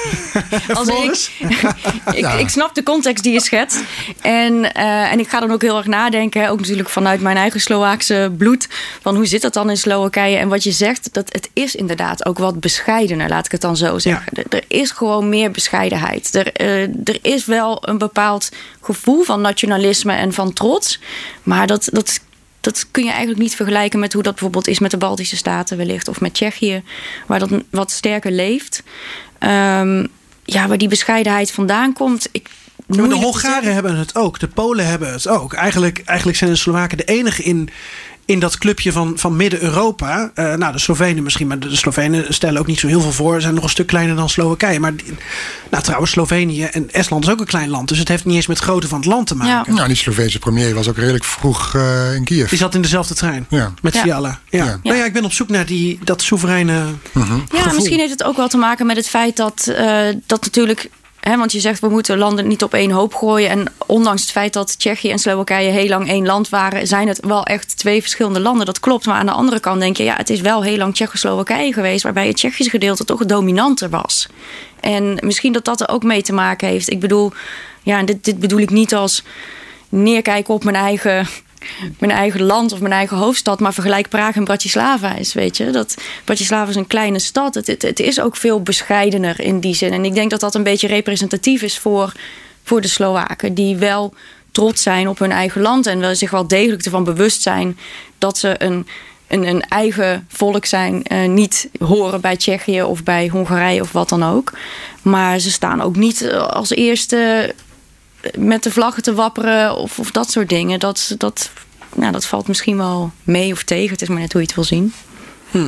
Als ik, ik, ja. ik snap de context die je schetst. En, uh, en ik ga dan ook heel erg nadenken. Ook natuurlijk vanuit mijn eigen Slovaakse bloed. Van hoe zit dat dan in Slowakije? En wat je zegt, dat het is inderdaad ook wat bescheidener. Laat ik het dan zo zeggen. Ja. Er, er is gewoon meer bescheidenheid. Er, uh, er is wel een bepaald gevoel van nationalisme en van trots. Maar dat... dat Dat kun je eigenlijk niet vergelijken met hoe dat bijvoorbeeld is met de Baltische Staten wellicht. Of met Tsjechië, waar dat wat sterker leeft. Um, ja, waar die bescheidenheid vandaan komt. Ik, ja, maar de Hongaren hebben het ook. De Polen hebben het ook. Eigenlijk, eigenlijk zijn de Slowaken de enige in, in dat clubje van, van Midden-Europa. Uh, nou, de Slovenen misschien, maar de Slovenen stellen ook niet zo heel veel voor. Ze zijn nog een stuk kleiner dan Slowakije. Maar nou, trouwens, Slovenië en Estland is ook een klein land. Dus het heeft niet eens met grootte van het land te maken. Ja. Nou, die Sloveense premier was ook redelijk vroeg uh, in Kiev. Die zat in dezelfde trein. Ja. Met Fiala. Ja. Ja. Ja. Nou ja, ik ben op zoek naar die, dat soevereine uh-huh. Ja, gevoel. Misschien heeft het ook wel te maken met het feit dat, uh, dat natuurlijk... He, want je zegt, we moeten landen niet op één hoop gooien. En ondanks het feit dat Tsjechië en Slowakije heel lang één land waren, zijn het wel echt twee verschillende landen. Dat klopt. Maar aan de andere kant denk je, ja, het is wel heel lang Tsjechoslowakije geweest, waarbij het Tsjechische gedeelte toch het dominanter was. En misschien dat dat er ook mee te maken heeft. Ik bedoel, ja, dit, dit bedoel ik niet als neerkijken op mijn eigen... mijn eigen land of mijn eigen hoofdstad, maar vergelijk Praag en Bratislava is, weet je. Dat Bratislava is een kleine stad. Het, het, het is ook veel bescheidener in die zin. En ik denk dat dat een beetje representatief is voor, voor de Slowaken, die wel trots zijn op hun eigen land en wel zich wel degelijk ervan bewust zijn dat ze een, een, een eigen volk zijn, uh, niet horen bij Tsjechië of bij Hongarije of wat dan ook. Maar ze staan ook niet als eerste met de vlaggen te wapperen of, of dat soort dingen. Dat, dat, nou, dat valt misschien wel mee of tegen. Het is maar net hoe je het wil zien. Hm.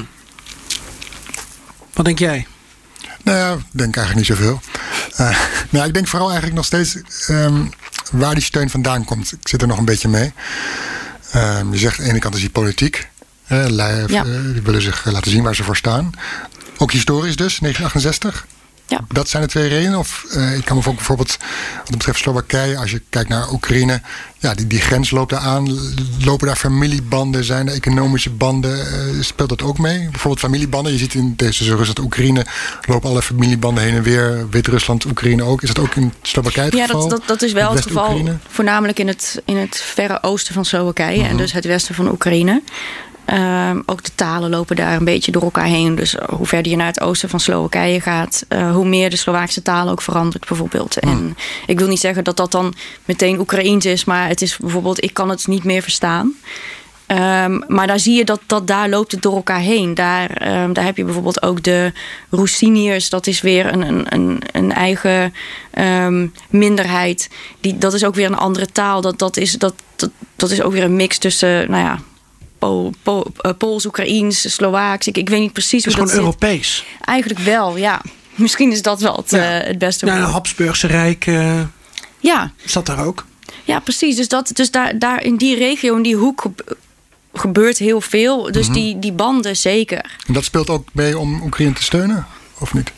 Wat denk jij? Nou ja, ik denk eigenlijk niet zoveel. Uh, nou, ik denk vooral eigenlijk nog steeds um, waar die steun vandaan komt. Ik zit er nog een beetje mee. Um, je zegt aan de ene kant is die politiek. Uh, li- ja. uh, die willen zich laten zien waar ze voor staan. Ook historisch dus, negentien achtenzestig. Ja. Dat zijn de twee redenen. Of uh, ik kan me ook bijvoorbeeld, wat betreft Slowakije, als je kijkt naar Oekraïne, ja, die, die grens loopt daar aan. Lopen daar familiebanden, zijn er economische banden? Uh, speelt dat ook mee? Bijvoorbeeld familiebanden. Je ziet in deze Rusland en Oekraïne lopen alle familiebanden heen en weer. Wit-Rusland, Oekraïne ook. Is dat ook in Slowakije het ja, geval? Ja, dat, dat, dat is wel het geval. Oekraïne? Voornamelijk in het, in het verre oosten van Slowakije. Uh-huh. En dus het westen van Oekraïne. Uh, ook de talen lopen daar een beetje door elkaar heen. Dus hoe verder je naar het oosten van Slowakije gaat, uh, hoe meer de Slovaakse taal ook verandert bijvoorbeeld. Hmm. En ik wil niet zeggen dat dat dan meteen Oekraïens is, maar het is bijvoorbeeld, ik kan het niet meer verstaan. Um, maar daar zie je dat, dat daar loopt het door elkaar heen. Daar, um, daar heb je bijvoorbeeld ook de Roesiniërs. Dat is weer een, een, een, een eigen um, minderheid. Die, dat is ook weer een andere taal. Dat, dat, is, dat, dat, dat is ook weer een mix tussen, nou ja, Po, Po, uh, Pools, Oekraïens, Slovaaks. Ik, ik weet niet precies hoe hoe dat zit. Het is gewoon Europees. Eigenlijk wel, ja. Misschien is dat wel het, ja. uh, het beste. Ja, een Habsburgse Rijk uh, ja. zat daar ook. Ja, precies. Dus, dat, dus daar, daar in die regio, in die hoek gebeurt heel veel. Dus mm-hmm. die, die banden zeker. En dat speelt ook mee om Oekraïne te steunen, of niet?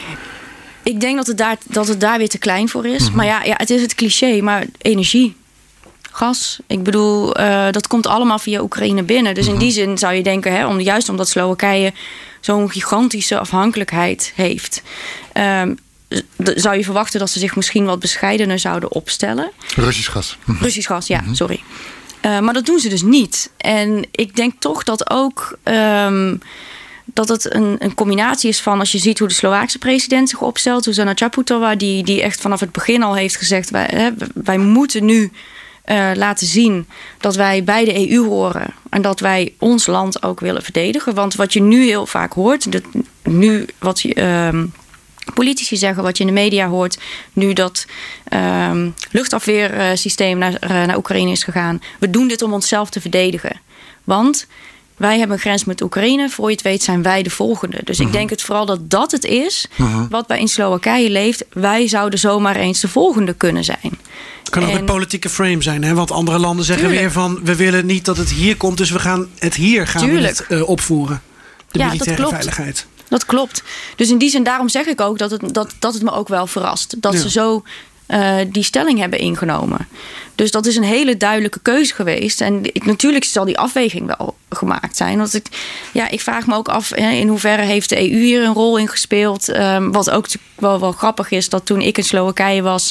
Ik denk dat het daar, dat het daar weer te klein voor is. Mm-hmm. Maar ja, ja, het is het cliché, maar energie, gas. Ik bedoel, uh, dat komt allemaal via Oekraïne binnen. Dus mm-hmm. in die zin zou je denken, hè, om, juist omdat Slowakije zo'n gigantische afhankelijkheid heeft, Um, zou je verwachten dat ze zich misschien wat bescheidener zouden opstellen. Russisch gas. Mm-hmm. Russisch gas, ja, mm-hmm. sorry. Uh, maar dat doen ze dus niet. En ik denk toch dat ook Um, dat het een, een combinatie is van, als je ziet hoe de Slovaakse president zich opstelt, Zuzana Čaputová, die, die echt vanaf het begin al heeft gezegd, wij, hè, wij moeten nu uh, laten zien dat wij bij de E U horen en dat wij ons land ook willen verdedigen. Want wat je nu heel vaak hoort, dat nu wat je Uh, politici zeggen, wat je in de media hoort, nu dat um, luchtafweersysteem naar, uh, naar Oekraïne is gegaan. We doen dit om onszelf te verdedigen. Want wij hebben een grens met Oekraïne. Voor je het weet zijn wij de volgende. Dus uh-huh. ik denk het vooral dat dat het is uh-huh. wat bij in Slowakije leeft. Wij zouden zomaar eens de volgende kunnen zijn. Het kan ook en, een politieke frame zijn. Hè? Want andere landen zeggen tuurlijk. weer van, we willen niet dat het hier komt, dus we gaan het hier gaan we het, uh, opvoeren. De ja, militaire dat klopt. veiligheid. Dat klopt. Dus in die zin, daarom zeg ik ook dat het, dat, dat het me ook wel verrast. Dat ja. ze zo uh, die stelling hebben ingenomen. Dus dat is een hele duidelijke keuze geweest. En ik, natuurlijk zal die afweging wel gemaakt zijn. Want ik, ja, ik vraag me ook af, in hoeverre heeft de E U hier een rol in gespeeld. Um, wat ook wel, wel grappig is, dat toen ik in Slowakije was,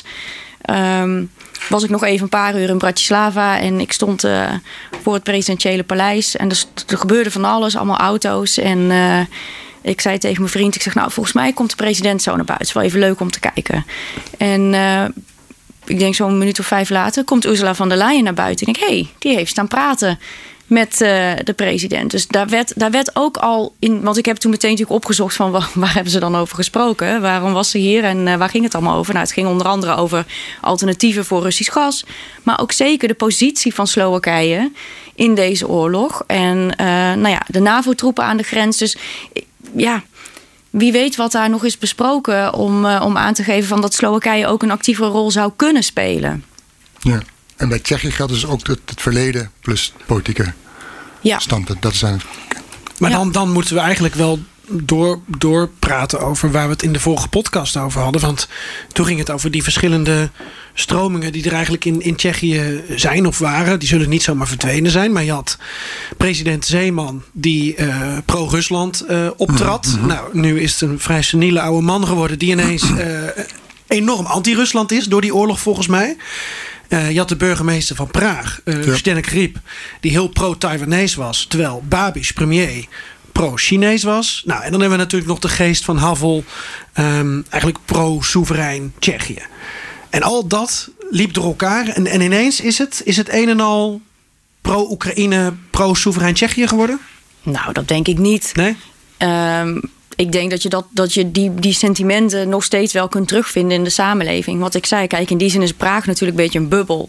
Um, was ik nog even een paar uur in Bratislava. En ik stond uh, voor het presidentiële paleis. En er, er gebeurde van alles, allemaal auto's. En Uh, ik zei tegen mijn vriend, ik zeg, nou, volgens mij komt de president zo naar buiten. Het is wel even leuk om te kijken. En uh, ik denk zo'n minuut of vijf later komt Ursula von der Leyen naar buiten. Ik denk, hé, hey, die heeft staan praten met uh, de president. Dus daar werd, daar werd ook al in, want ik heb toen meteen natuurlijk opgezocht van waar, waar hebben ze dan over gesproken? Waarom was ze hier en uh, waar ging het allemaal over? Nou, het ging onder andere over alternatieven voor Russisch gas. Maar ook zeker de positie van Slowakije in deze oorlog. En uh, nou ja, de NAVO-troepen aan de grens. Dus ja, wie weet wat daar nog is besproken om, uh, om aan te geven van dat Slowakije ook een actieve rol zou kunnen spelen. Ja, en bij Tsjechië geldt dus ook het, het verleden plus politieke ja. standpunt. Dat zijn. Maar ja. dan, dan moeten we eigenlijk wel door, doorpraten over waar we het in de vorige podcast over hadden. Want toen ging het over die verschillende stromingen die er eigenlijk in, in Tsjechië zijn of waren. Die zullen niet zomaar verdwenen zijn. Maar je had president Zeeman die uh, pro-Rusland uh, optrad. Mm-hmm. Nou, nu is het een vrij seniele oude man geworden die ineens uh, enorm anti-Rusland is door die oorlog volgens mij. Uh, je had de burgemeester van Praag, uh, ja. Zdeněk Grip, die heel pro-Taiwanese was. Terwijl Babiš, premier, pro-Chinees was. Nou, en dan hebben we natuurlijk nog de geest van Havel, um, eigenlijk pro-soeverein Tsjechië. En al dat liep door elkaar. En, en ineens is het, is het een en al pro-Oekraïne, pro-soeverein Tsjechië geworden? Nou, dat denk ik niet. Nee? Um, ik denk dat je, dat, dat je die, die sentimenten nog steeds wel kunt terugvinden in de samenleving. Wat ik zei, kijk, in die zin is Praag natuurlijk een beetje een bubbel.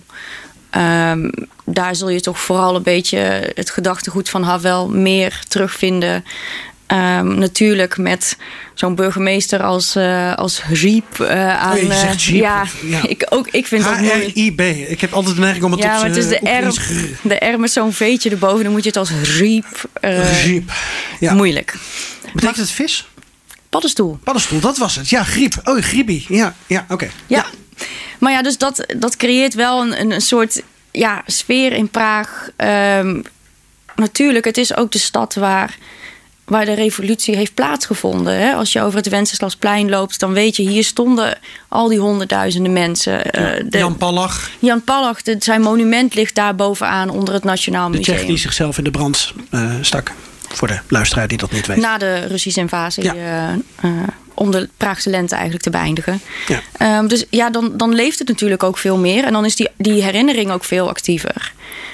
Um, daar zul je toch vooral een beetje het gedachtegoed van Havel meer terugvinden. Um, natuurlijk met zo'n burgemeester als, uh, als Riep uh, aan. Oh, je zegt Riep. Ja, ja. Ik, ook, ik vind dat H R I B. Ik heb altijd de neiging om het ja, op maar het is de Oekraïens... R, de R met zo'n veetje erboven. Dan moet je het als Riep. Uh, Riep. Ja. Moeilijk. Betekent het vis? Paddenstoel. Paddenstoel, dat was het. Ja, griep. Oh, griebie. Ja, ja oké. Okay. Ja. ja. Maar ja, dus dat, dat creëert wel een, een soort ja, sfeer in Praag. Um, natuurlijk, het is ook de stad waar, waar de revolutie heeft plaatsgevonden. Hè? Als je over het Wenceslasplein loopt, dan weet je, hier stonden al die honderdduizenden mensen. Ja, uh, de, Jan Palach. Jan Palach, de, zijn monument ligt daar bovenaan onder het Nationaal Museum. De Tsjech die zichzelf in de brand uh, stak. Voor de luisteraar die dat niet weet. Na de Russische invasie. Ja. Uh, uh, om de Praagse lente eigenlijk te beëindigen. Ja. Um, dus ja, dan, dan leeft het natuurlijk ook veel meer. En dan is die, die herinnering ook veel actiever.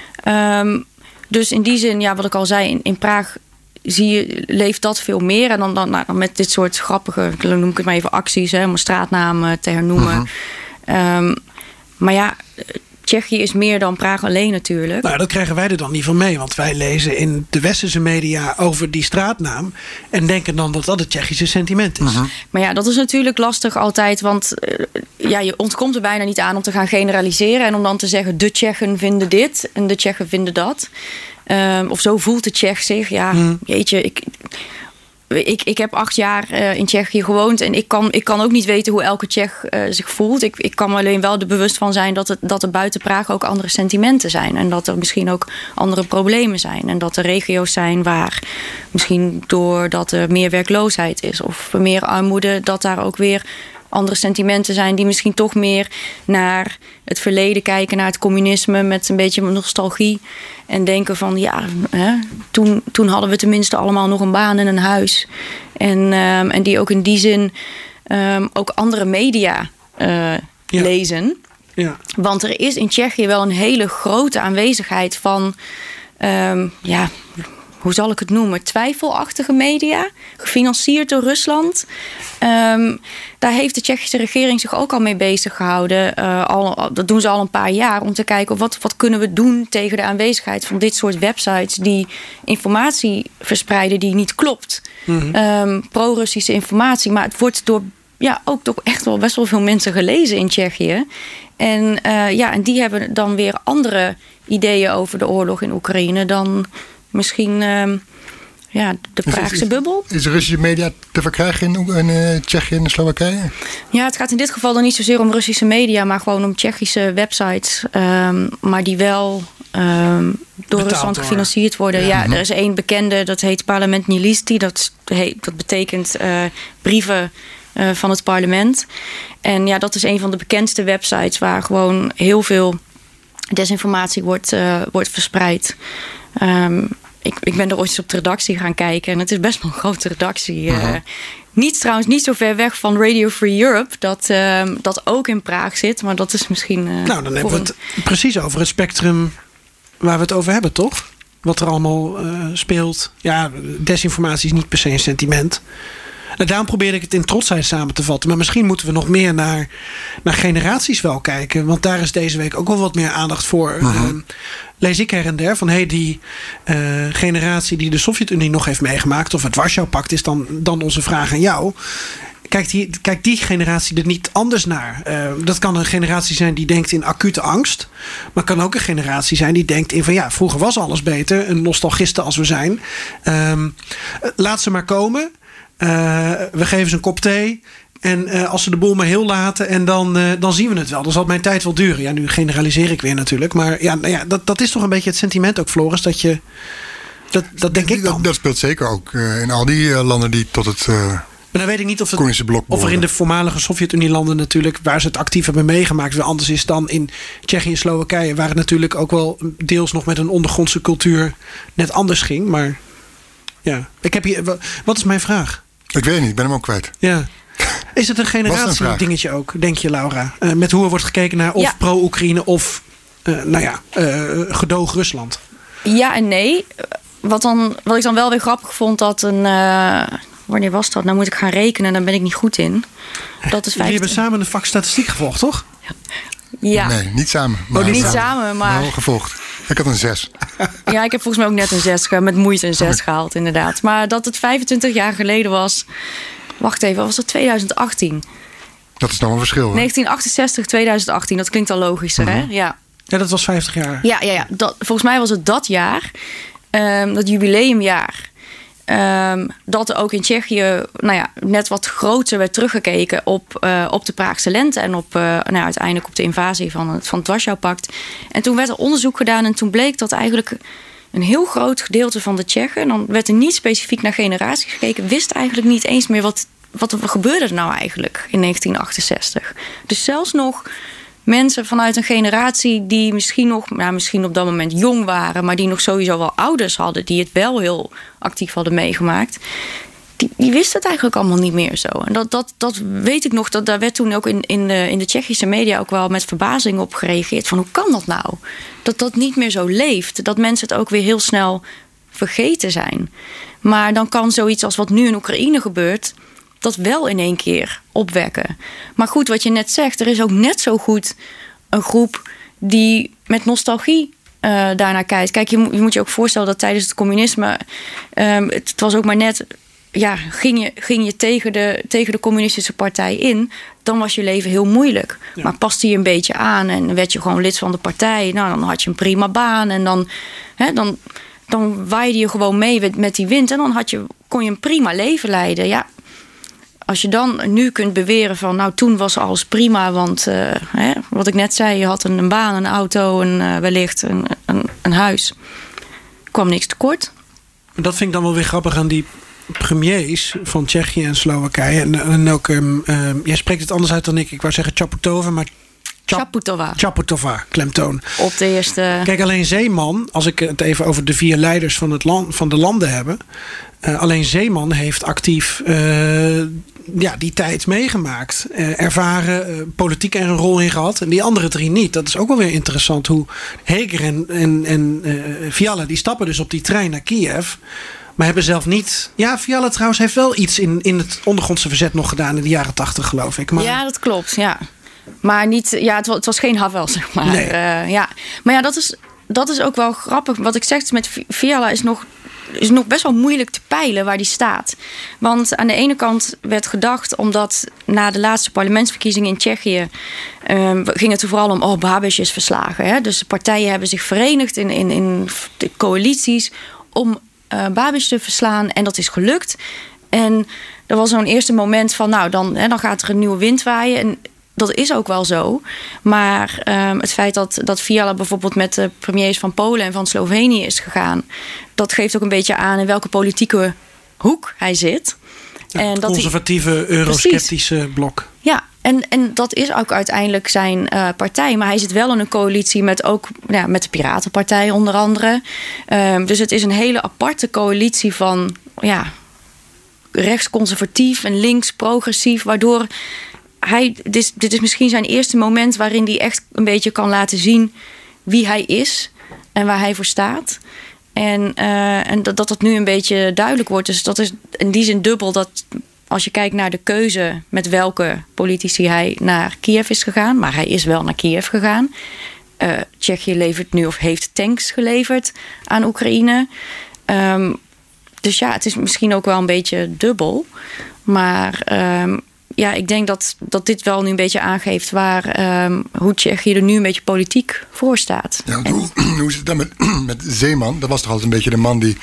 Um, dus in die zin, ja, wat ik al zei, in, in Praag zie je, leeft dat veel meer. En dan, dan, nou, dan met dit soort grappige, dan noem ik het maar even acties, hè, om een straatnaam te hernoemen. Uh-huh. Um, maar ja, Tsjechië is meer dan Praag alleen natuurlijk. Nou, dat krijgen wij er dan niet van mee. Want wij lezen in de westerse media over die straatnaam en denken dan dat dat het Tsjechische sentiment is. Uh-huh. Maar ja, dat is natuurlijk lastig altijd. Want uh, ja, je ontkomt er bijna niet aan om te gaan generaliseren. En om dan te zeggen, de Tsjechen vinden dit en de Tsjechen vinden dat. Um, of zo voelt de Tsjech zich. Ja, hmm. jeetje, ik... Ik, ik heb acht jaar uh, in Tsjechië gewoond en ik kan, ik kan ook niet weten hoe elke Tsjech uh, zich voelt. Ik, ik kan me alleen wel er bewust van zijn dat, het, dat er buiten Praag ook andere sentimenten zijn. En dat er misschien ook andere problemen zijn. En dat er regio's zijn waar misschien doordat er meer werkloosheid is of meer armoede, dat daar ook weer andere sentimenten zijn die misschien toch meer naar het verleden kijken, naar het communisme met een beetje nostalgie. En denken van ja, hè, toen, toen hadden we tenminste allemaal nog een baan en een huis. En, um, en die ook in die zin um, ook andere media uh, ja. lezen. Ja. Want er is in Tsjechië wel een hele grote aanwezigheid van um, ja, hoe zal ik het noemen, twijfelachtige media, gefinancierd door Rusland. Um, daar heeft de Tsjechische regering zich ook al mee bezig gehouden. Uh, al, dat doen ze al een paar jaar om te kijken wat, wat kunnen we doen tegen de aanwezigheid van dit soort websites die informatie verspreiden die niet klopt. Mm-hmm. Um, pro-Russische informatie, maar het wordt door ja, ook toch echt wel best wel veel mensen gelezen in Tsjechië. En, uh, ja, en die hebben dan weer andere ideeën over de oorlog in Oekraïne dan misschien uh, ja, de Praagse is, is, bubbel. Is Russische media te verkrijgen in, in uh, Tsjechië en Slowakije? Ja, het gaat in dit geval dan niet zozeer om Russische media, maar gewoon om Tsjechische websites. Um, maar die wel um, door Betaald Rusland gefinancierd worden. Ja, ja, er is één bekende, dat heet Parlament Nilisti. Dat, dat betekent uh, brieven uh, van het parlement. En ja, dat is een van de bekendste websites waar gewoon heel veel desinformatie wordt, uh, wordt verspreid. Um, ik, ik ben er ooit eens op de redactie gaan kijken en het is best wel een grote redactie. Uh, uh-huh. Niet trouwens niet zo ver weg van Radio Free Europe, dat, uh, dat ook in Praag zit, maar dat is misschien. Uh, nou, dan hebben we het een... precies over het spectrum waar we het over hebben, toch? Wat er allemaal uh, speelt. Ja, desinformatie is niet per se een sentiment. En daarom probeerde ik het in trotsheid samen te vatten. Maar misschien moeten we nog meer naar, naar generaties wel kijken. Want daar is deze week ook wel wat meer aandacht voor. Uh-huh. Uh, lees ik her en der van hey, die uh, generatie die de Sovjet-Unie nog heeft meegemaakt, of het Warschau-pact, is dan, dan onze vraag aan jou. Kijkt die, kijkt die generatie er niet anders naar? Uh, dat kan een generatie zijn die denkt in acute angst. Maar kan ook een generatie zijn die denkt in van ja, vroeger was alles beter. Een nostalgisten als we zijn. Um, laat ze maar komen. Uh, we geven ze een kop thee. En uh, als ze de boel maar heel laten. En dan, uh, dan zien we het wel. Dan zal mijn tijd wel duren. Ja, nu generaliseer ik weer natuurlijk. Maar ja, nou ja dat, dat is toch een beetje het sentiment ook, Floris. Dat je. Dat, dat denk ik dan. Dat, dat speelt zeker ook uh, in al die uh, landen die tot het. Uh, maar dan weet ik niet of, het, of er in de voormalige Sovjet-Unie-landen natuurlijk, waar ze het actief hebben meegemaakt, weer anders is dan in Tsjechië en Slowakije, waar het natuurlijk ook wel deels nog met een ondergrondse cultuur net anders ging. Maar ja, ik heb hier. Wat is mijn vraag? Ik weet niet, ik ben hem ook kwijt. Ja. Is het een generatie dingetje ook, denk je, Laura? Uh, met hoe er wordt gekeken naar of ja. pro-Oekraïne of uh, nou ja, uh, gedoog Rusland? Ja en nee. Wat, dan, wat ik dan wel weer grappig vond, dat een. Uh, wanneer was dat? Nou moet ik gaan rekenen en daar ben ik niet goed in. Dat is vijftien... Jullie hebben samen een vak statistiek gevolgd, toch? Ja. Nee, niet samen. Maar oh, niet samen, samen maar. Wel gevolgd. Ik had een zes. Ja, ik heb volgens mij ook net een zes, met moeite een zes gehaald, inderdaad. Maar dat het vijfentwintig jaar geleden was. Wacht even, was dat twintig achttien? Dat is nog een verschil. Hè? negentien achtenzestig, twintig achttien, dat klinkt al logischer, uh-huh. hè? Ja. Ja, dat was vijftig jaar. Ja, ja, ja. Dat, volgens mij was het dat jaar, um, dat jubileumjaar, um, dat er ook in Tsjechië nou ja, net wat groter werd teruggekeken op, uh, op de Praagse lente en op, uh, nou ja, uiteindelijk op de invasie van het, van het Warschau-pact. En toen werd er onderzoek gedaan en toen bleek dat eigenlijk een heel groot gedeelte van de Tsjechen, en dan werd er niet specifiek naar generaties gekeken, wist eigenlijk niet eens meer wat, wat er gebeurde er nou eigenlijk in negentien achtenzestig. Dus zelfs nog mensen vanuit een generatie die misschien nog, nou, misschien op dat moment jong waren, maar die nog sowieso wel ouders hadden, die het wel heel actief hadden meegemaakt, die, die wisten het eigenlijk allemaal niet meer zo. En dat, dat, dat weet ik nog, dat daar werd toen ook in, in, de, in de Tsjechische media ook wel met verbazing op gereageerd. Van hoe kan dat nou? Dat dat niet meer zo leeft. Dat mensen het ook weer heel snel vergeten zijn. Maar dan kan zoiets als wat nu in Oekraïne gebeurt, dat wel in één keer opwekken. Maar goed, wat je net zegt, er is ook net zo goed een groep die met nostalgie uh, daarnaar kijkt. Kijk, je, je moet je ook voorstellen dat tijdens het communisme... Um, het, het was ook maar net... Ja, ging je, ging je tegen, de, tegen de communistische partij in... dan was je leven heel moeilijk. Ja. Maar paste je een beetje aan en werd je gewoon lid van de partij... nou, dan had je een prima baan en dan... Hè, dan dan waaide je gewoon mee met die wind... en dan had je, kon je een prima leven leiden. Ja, als je dan nu kunt beweren van... nou, toen was alles prima, want uh, hè, wat ik net zei... je had een, een baan, een auto en uh, wellicht een, een, een huis. Kwam niks tekort. Dat vind ik dan wel weer grappig aan die premiers van Tsjechië en Slowakije. En, en ook, um, um, jij spreekt het anders uit dan ik. Ik wou zeggen Chaputova, maar... Chap- Chaputova. Chaputova, klemtoon. Op de eerste... Kijk, alleen Zeeman, als ik het even over de vier leiders van, het land, van de landen heb... Uh, alleen Zeeman heeft actief uh, ja, die tijd meegemaakt. Uh, ervaren, uh, politiek er een rol in gehad. En die andere drie niet. Dat is ook wel weer interessant hoe Heger en, en, en uh, Fiala... die stappen dus op die trein naar Kiev... maar hebben zelf niet... Ja, Fiala trouwens heeft wel iets in, in het ondergrondse verzet nog gedaan... in de jaren tachtig, geloof ik. Maar... Ja, dat klopt, ja. Maar niet, ja, het was, het was geen Havel, zeg maar. Nee. Uh, ja. Maar ja, dat is, dat is ook wel grappig. Wat ik zeg, met Fiala is nog, is nog best wel moeilijk te peilen waar die staat. Want aan de ene kant werd gedacht, omdat na de laatste parlementsverkiezingen in Tsjechië... Um, ging het er vooral om, oh, Babiš is verslagen. Hè? Dus de partijen hebben zich verenigd in, in, in de coalities... om uh, Babiš te verslaan. En dat is gelukt. En er was zo'n eerste moment van, nou, dan, hè, dan gaat er een nieuwe wind waaien... En dat is ook wel zo. Maar um, het feit dat, dat Fiala bijvoorbeeld met de premiers van Polen en van Slovenië is gegaan... dat geeft ook een beetje aan in welke politieke hoek hij zit. Ja, en dat conservatieve, hij... eurosceptische Precies. blok. Ja, en, en dat is ook uiteindelijk zijn uh, partij. Maar hij zit wel in een coalitie met, ook, ja, met de Piratenpartij onder andere. Um, dus het is een hele aparte coalitie van ja, rechtsconservatief en links-progressief... waardoor... Hij, dit, is, dit is misschien zijn eerste moment waarin hij echt een beetje kan laten zien wie hij is en waar hij voor staat. En, uh, en dat, dat dat nu een beetje duidelijk wordt. Dus dat is in die zin dubbel dat als je kijkt naar de keuze met welke politici hij naar Kiev is gegaan. Maar hij is wel naar Kiev gegaan. Uh, Tsjechië levert nu of heeft tanks geleverd aan Oekraïne. Um, dus ja, het is misschien ook wel een beetje dubbel. Maar... Um, Ja, ik denk dat, dat dit wel nu een beetje aangeeft waar um, hoe Tsjechië er nu een beetje politiek voor staat. Ja, en... hoe, hoe is het dan met, met Zeeman? Dat was toch altijd een beetje de man die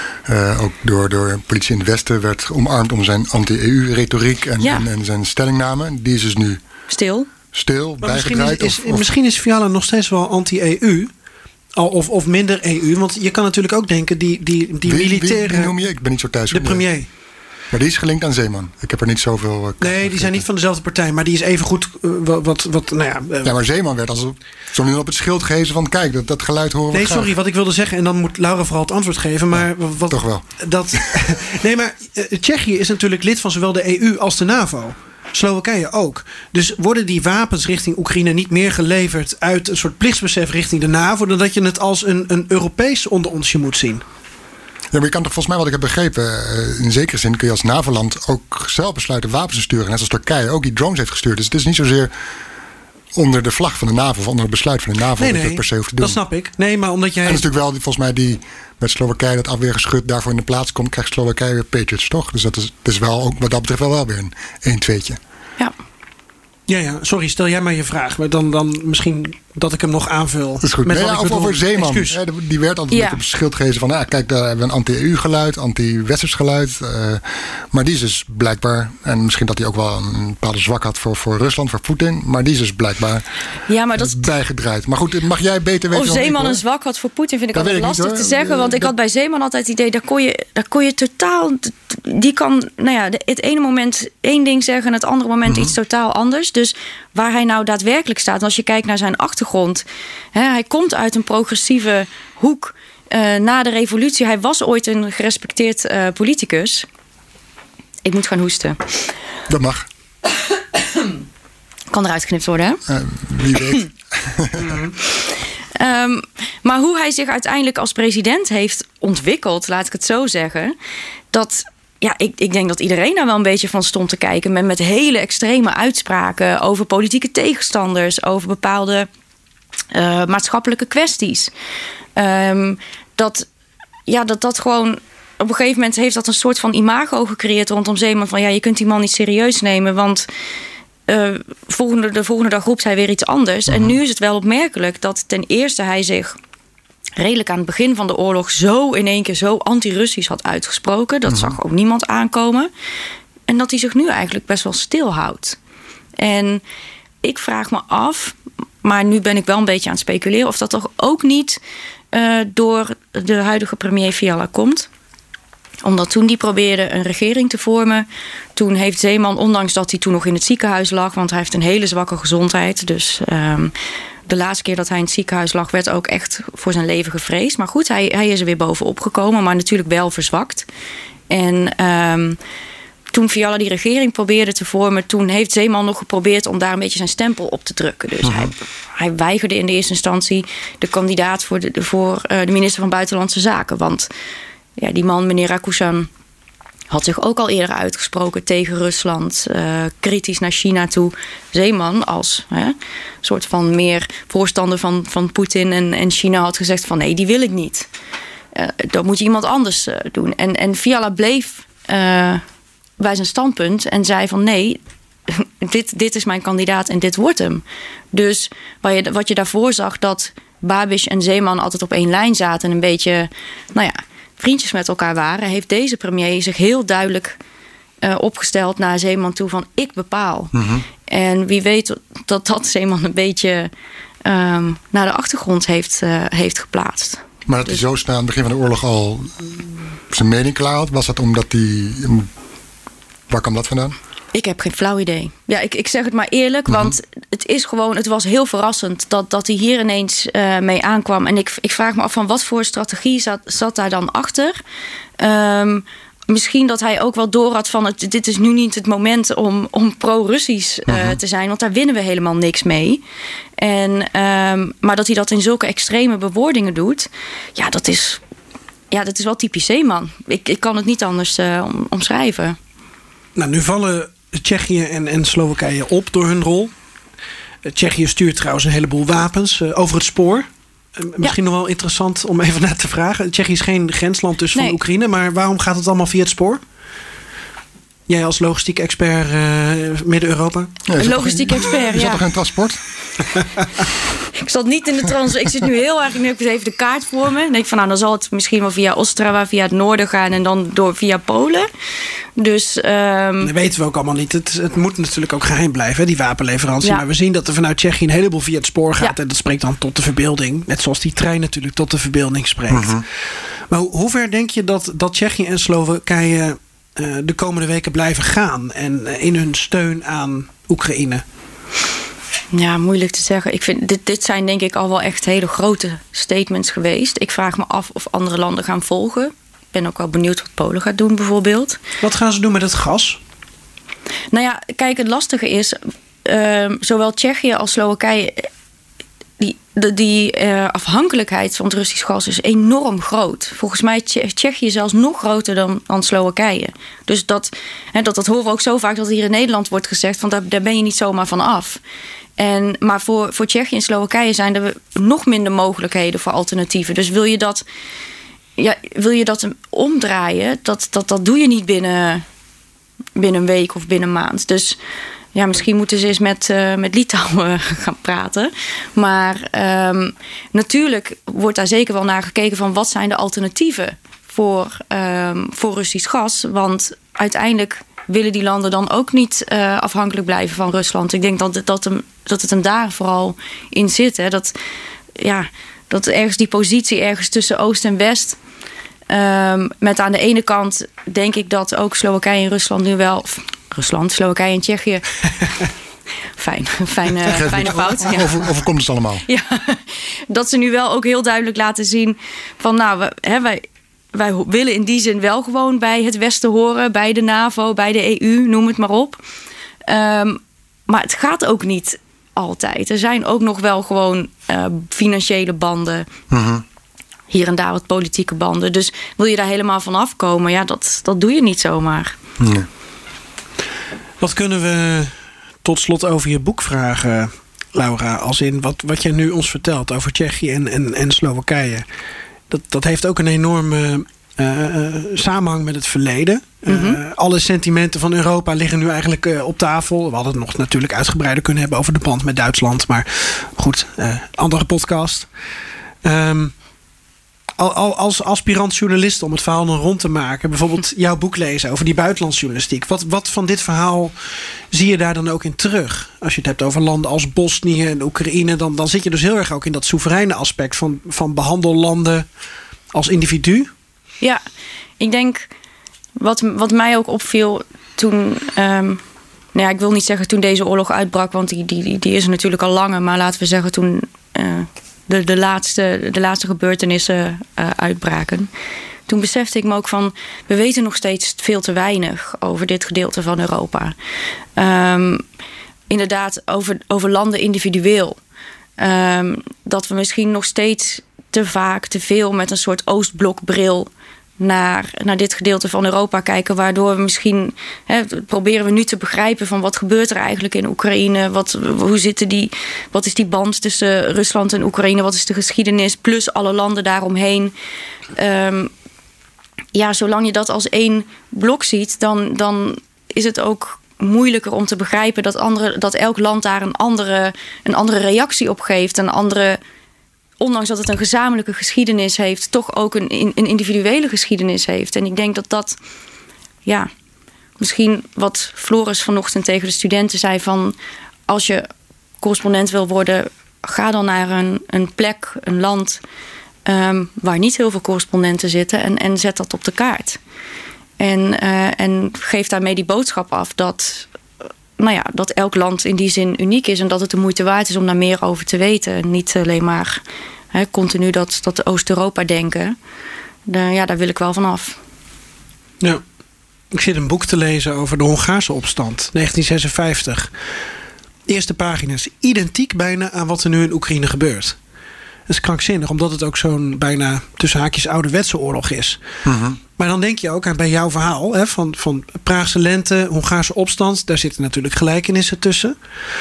uh, ook door, door politie in het Westen werd omarmd om zijn anti-E U-retoriek en, ja. en, en zijn stellingname. Die is dus nu stil. Stil, maar bijgedraaid. Misschien is, is, of, of... misschien is Fiala nog steeds wel anti-E U. Of, of minder E U. Want je kan natuurlijk ook denken, die, die, die wie, militaire... Wie, wie noem je? Ik ben niet zo thuis. De premier. Maar die is gelinkt aan Zeeman. Ik heb er niet zoveel... Uh, nee, die zijn niet van dezelfde partij. Maar die is even goed uh, wat, wat, wat... Nou ja, uh, ja, maar Zeeman werd als zo nu op het schild gehezen van... kijk, dat, dat geluid horen we Nee, graag. sorry, wat ik wilde zeggen... en dan moet Laura vooral het antwoord geven. Maar ja, wat, toch wel. Dat, nee, maar uh, Tsjechië is natuurlijk lid van zowel de E U als de NAVO. Slowakije ook. Dus worden die wapens richting Oekraïne niet meer geleverd... uit een soort plichtsbesef richting de NAVO... dan dat je het als een, een Europees onderonsje moet zien? Ja, maar je kan toch volgens mij, wat ik heb begrepen... in zekere zin kun je als NAVO-land ook zelf besluiten wapens te sturen. Net als Turkije ook die drones heeft gestuurd. Dus het is niet zozeer onder de vlag van de NAVO... of onder het besluit van de NAVO nee, dat je nee, dat per se hoeft te doen. Dat snap ik. Nee, maar omdat jij... En dat is natuurlijk wel, volgens mij, die met Slowakije dat afweergeschut daarvoor in de plaats komt... krijgt Slowakije weer Patriots, toch? Dus dat is, dat is wel ook wat dat betreft wel, wel weer een een-tweetje. Ja. Ja, ja, sorry, stel jij maar je vraag. Maar dan, dan misschien dat ik hem nog aanvul. Dat is goed. Met Nee, wat ja, ik of over Zeeman. Excuus. Die werd altijd Ja. met op het schild gegeven van... Ja, kijk, daar hebben we een anti-E U-geluid, anti-Westers geluid. Uh, maar die is dus blijkbaar... en misschien dat hij ook wel een bepaalde zwak had voor, voor Rusland, voor Poetin... maar die is dus blijkbaar Ja, maar dat... bijgedraaid. Maar goed, mag jij beter weten Of dan ik, Zeeman hoor. een zwak had voor Poetin vind ik Dat altijd weet ik lastig niet, te hoor. zeggen. Want ik Dat- had bij Zeeman altijd het idee, daar kon je, daar kon je totaal... Die kan, nou ja, het ene moment één ding zeggen... en het andere moment Mhm. iets totaal anders. Dus waar hij nou daadwerkelijk staat... als je kijkt naar zijn achtergrond... Hè, hij komt uit een progressieve hoek uh, na de revolutie. Hij was ooit een gerespecteerd uh, politicus. Ik moet gaan hoesten. Dat mag. Kan eruit geknipt worden, hè? Uh, wie weet. Um, maar hoe hij zich uiteindelijk als president heeft ontwikkeld, laat ik het zo zeggen, dat ja, ik, ik denk dat iedereen daar wel een beetje van stond te kijken met, met hele extreme uitspraken over politieke tegenstanders, over bepaalde uh, maatschappelijke kwesties. Um, dat, ja, dat dat gewoon... Op een gegeven moment heeft dat een soort van imago gecreëerd rondom Zeeman. Van ja, je kunt die man niet serieus nemen, want uh, volgende, de volgende dag roept hij weer iets anders. Uh-huh. En nu is het wel opmerkelijk dat ten eerste hij zich redelijk aan het begin van de oorlog zo in één keer zo anti-Russisch had uitgesproken. Dat uh-huh. zag ook niemand aankomen. En dat hij zich nu eigenlijk best wel stilhoudt. En ik vraag me af, maar nu ben ik wel een beetje aan het speculeren, of dat toch ook niet uh, door de huidige premier Fiala komt. Omdat toen die probeerde een regering te vormen, toen heeft Zeeman, ondanks dat hij toen nog in het ziekenhuis lag, want hij heeft een hele zwakke gezondheid, dus um, de laatste keer dat hij in het ziekenhuis lag werd ook echt voor zijn leven gevreesd. Maar goed, hij, hij is er weer bovenop gekomen, maar natuurlijk wel verzwakt. En um, toen Fiala die regering probeerde te vormen, toen heeft Zeeman nog geprobeerd om daar een beetje zijn stempel op te drukken. Dus uh-huh. hij, hij weigerde in de eerste instantie de kandidaat voor de, voor, uh, de minister van Buitenlandse Zaken. Want ja, die man, meneer Rakusan, had zich ook al eerder uitgesproken tegen Rusland, uh, kritisch naar China toe. Zeeman als hè, soort van meer voorstander van, van Poetin en, en China had gezegd van nee, die wil ik niet. Uh, dat moet je iemand anders uh, doen. En, en Fiala bleef uh, bij zijn standpunt en zei van nee, dit, dit is mijn kandidaat en dit wordt hem. Dus wat je, wat je daarvoor zag, dat Babiš en Zeeman altijd op één lijn zaten en een beetje, nou ja, vriendjes met elkaar waren, heeft deze premier zich heel duidelijk uh, opgesteld naar Zeeman toe van ik bepaal. Mm-hmm. En wie weet dat dat Zeeman een beetje um, naar de achtergrond heeft, uh, heeft geplaatst. Maar dat dus hij zo snel aan het begin van de oorlog al zijn mening klaar had, was dat omdat hij... Waar kwam dat vandaan? Ik heb geen flauw idee. Ja, ik, ik zeg het maar eerlijk, mm-hmm. want het is gewoon, het was heel verrassend dat, dat hij hier ineens uh, mee aankwam. En ik, ik vraag me af van wat voor strategie zat, zat daar dan achter. Um, misschien dat hij ook wel door had van het, dit is nu niet het moment om, om pro-Russisch uh, mm-hmm. te zijn, want daar winnen we helemaal niks mee. En, um, maar dat hij dat in zulke extreme bewoordingen doet, ja, dat is, ja, dat is wel typisch Zeeman. Ik, ik kan het niet anders uh, om, omschrijven. Nou, nu vallen Tsjechië en, en Slowakije op door hun rol. Tsjechië stuurt trouwens een heleboel wapens uh, over het spoor. Uh, misschien ja. nog wel interessant om even naar te vragen. Tsjechië is geen grensland dus van nee. Oekraïne, maar waarom gaat het allemaal via het spoor? Jij als logistiek expert uh, Midden-Europa? Ja, logistiek expert, ja. Je zat toch in transport? Ik zat niet in de trans. Ik zit nu heel erg. Nu heb ik even de kaart voor me. Dan denk ik van, nou, dan zal het misschien wel via Ostrava, via het noorden gaan en dan door via Polen. Dus um... dat weten we ook allemaal niet. Het, het moet natuurlijk ook geheim blijven, hè, die wapenleverantie. Ja. Maar we zien dat er vanuit Tsjechië een heleboel via het spoor gaat. Ja. En dat spreekt dan tot de verbeelding. Net zoals die trein natuurlijk tot de verbeelding spreekt. Uh-huh. Maar hoe, hoe ver denk je dat, dat Tsjechië en Slowakije uh, de komende weken blijven gaan en uh, in hun steun aan Oekraïne? Ja, moeilijk te zeggen. Ik vind, dit, dit zijn denk ik al wel echt hele grote statements geweest. Ik vraag me af of andere landen gaan volgen. Ik ben ook wel benieuwd wat Polen gaat doen bijvoorbeeld. Wat gaan ze doen met het gas? Nou ja, kijk, het lastige is, uh, zowel Tsjechië als Slowakije, die, die, die uh, afhankelijkheid van het Russisch gas is enorm groot. Volgens mij is Tsjechië zelfs nog groter dan, dan Slowakije. Dus dat, hè, dat, dat horen we ook zo vaak dat hier in Nederland wordt gezegd, van daar, daar ben je niet zomaar van af. En, maar voor, voor Tsjechië en Slowakije zijn er nog minder mogelijkheden voor alternatieven. Dus wil je dat, ja, wil je dat omdraaien, dat, dat, dat doe je niet binnen, binnen een week of binnen een maand. Dus ja, misschien moeten ze eens met, uh, met Litouwen gaan praten. Maar um, natuurlijk wordt daar zeker wel naar gekeken van wat zijn de alternatieven voor, um, voor Russisch gas. Want uiteindelijk willen die landen dan ook niet uh, afhankelijk blijven van Rusland. Ik denk dat het, dat, hem, dat het hem daar vooral in zit. Hè. Dat, ja, dat ergens die positie ergens tussen Oost en West. Um, met aan de ene kant denk ik dat ook Slowakije en Rusland nu wel... Rusland, Slowakije en Tsjechië. Fijn, fijne, fijne fout. Ja. Over, overkomt het allemaal. Ja, dat ze nu wel ook heel duidelijk laten zien van nou, we, hè, wij... Wij willen in die zin wel gewoon bij het Westen horen, bij de NAVO, bij de E U, noem het maar op. Um, maar het gaat ook niet altijd. Er zijn ook nog wel gewoon uh, financiële banden. Uh-huh. Hier en daar wat politieke banden. Dus wil je daar helemaal van afkomen, ja, dat, dat doe je niet zomaar. Ja. Wat kunnen we tot slot over je boek vragen, Laura, als in wat, wat jij nu ons vertelt over Tsjechië en, en, en Slowakije. Dat, dat heeft ook een enorme uh, uh, samenhang met het verleden. Mm-hmm. Uh, alle sentimenten van Europa liggen nu eigenlijk uh, op tafel. We hadden het nog natuurlijk uitgebreider kunnen hebben over de band met Duitsland. Maar goed, uh, andere podcast. Um, al, al, als aspirant journalist, om het verhaal dan rond te maken, bijvoorbeeld jouw boek lezen over die buitenlandsjournalistiek. Wat, wat van dit verhaal zie je daar dan ook in terug? Als je het hebt over landen als Bosnië en Oekraïne, dan, dan zit je dus heel erg ook in dat soevereine aspect van, van behandel landen als individu. Ja, ik denk wat, wat mij ook opviel toen, um, nou ja, ik wil niet zeggen toen deze oorlog uitbrak, want die, die, die is er natuurlijk al langer, maar laten we zeggen toen uh, de, de, laatste, de laatste gebeurtenissen uh, uitbraken. Toen besefte ik me ook van, we weten nog steeds veel te weinig over dit gedeelte van Europa. Um, inderdaad, over, over landen individueel. Um, dat we misschien nog steeds te vaak, te veel met een soort Oostblokbril naar, naar dit gedeelte van Europa kijken, waardoor we misschien hè, proberen we nu te begrijpen van wat gebeurt er eigenlijk in Oekraïne, wat, hoe zitten die, wat is die band tussen Rusland en Oekraïne, wat is de geschiedenis, plus alle landen daaromheen. Um, ja, zolang je dat als één blok ziet, dan, dan is het ook moeilijker om te begrijpen dat, andere, dat elk land daar een andere, een andere reactie op geeft, een andere, ondanks dat het een gezamenlijke geschiedenis heeft, toch ook een, een individuele geschiedenis heeft. En ik denk dat dat, ja, misschien wat Floris vanochtend tegen de studenten zei van, als je correspondent wil worden, ga dan naar een, een plek, een land um, waar niet heel veel correspondenten zitten en, en zet dat op de kaart. En, uh, en geef daarmee die boodschap af dat, nou ja, dat elk land in die zin uniek is en dat het de moeite waard is om daar meer over te weten. Niet alleen maar hè, continu dat, dat Oost-Europa denken. De, ja, daar wil ik wel van af. Ja, ik zit een boek te lezen over de Hongaarse opstand, negentien zesenvijftig. Eerste pagina's, identiek bijna aan wat er nu in Oekraïne gebeurt. Dat is krankzinnig, omdat het ook zo'n bijna tussen haakjes ouderwetse oorlog is. Mm-hmm. Maar dan denk je ook aan bij jouw verhaal hè, van, van Praagse lente, Hongaarse opstand. Daar zitten natuurlijk gelijkenissen tussen.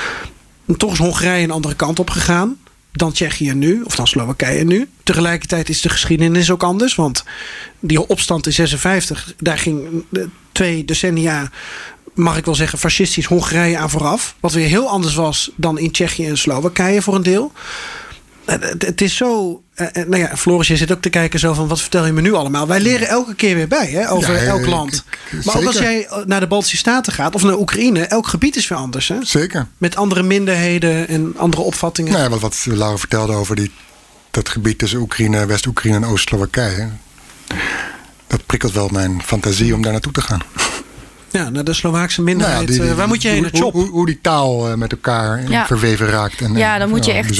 En toch is Hongarije een andere kant op gegaan dan Tsjechië nu, of dan Slowakije nu. Tegelijkertijd is de geschiedenis ook anders, want die opstand in zesenvijftig, daar ging twee decennia, mag ik wel zeggen, fascistisch Hongarije aan vooraf. Wat weer heel anders was dan in Tsjechië en Slowakije voor een deel. Het, het is zo. Uh, nou ja, Floris, je zit ook te kijken zo van wat vertel je me nu allemaal. Wij leren elke keer weer bij hè, over ja, elk land. Ik, ik, maar ook als jij naar de Baltische Staten gaat of naar Oekraïne, elk gebied is weer anders. Hè? Zeker. Met andere minderheden en andere opvattingen. Nou ja, wat, wat Laura vertelde over die, dat gebied tussen Oekraïne, West-Oekraïne en Oost-Slowakije. Dat prikkelt wel mijn fantasie om daar naartoe te gaan. Ja, naar de Slovaakse minderheid. Nou ja, die, die, waar moet je heen? Hoe, hoe, hoe, hoe die taal uh, met elkaar ja. verweven raakt. En, ja, dan moet je echt.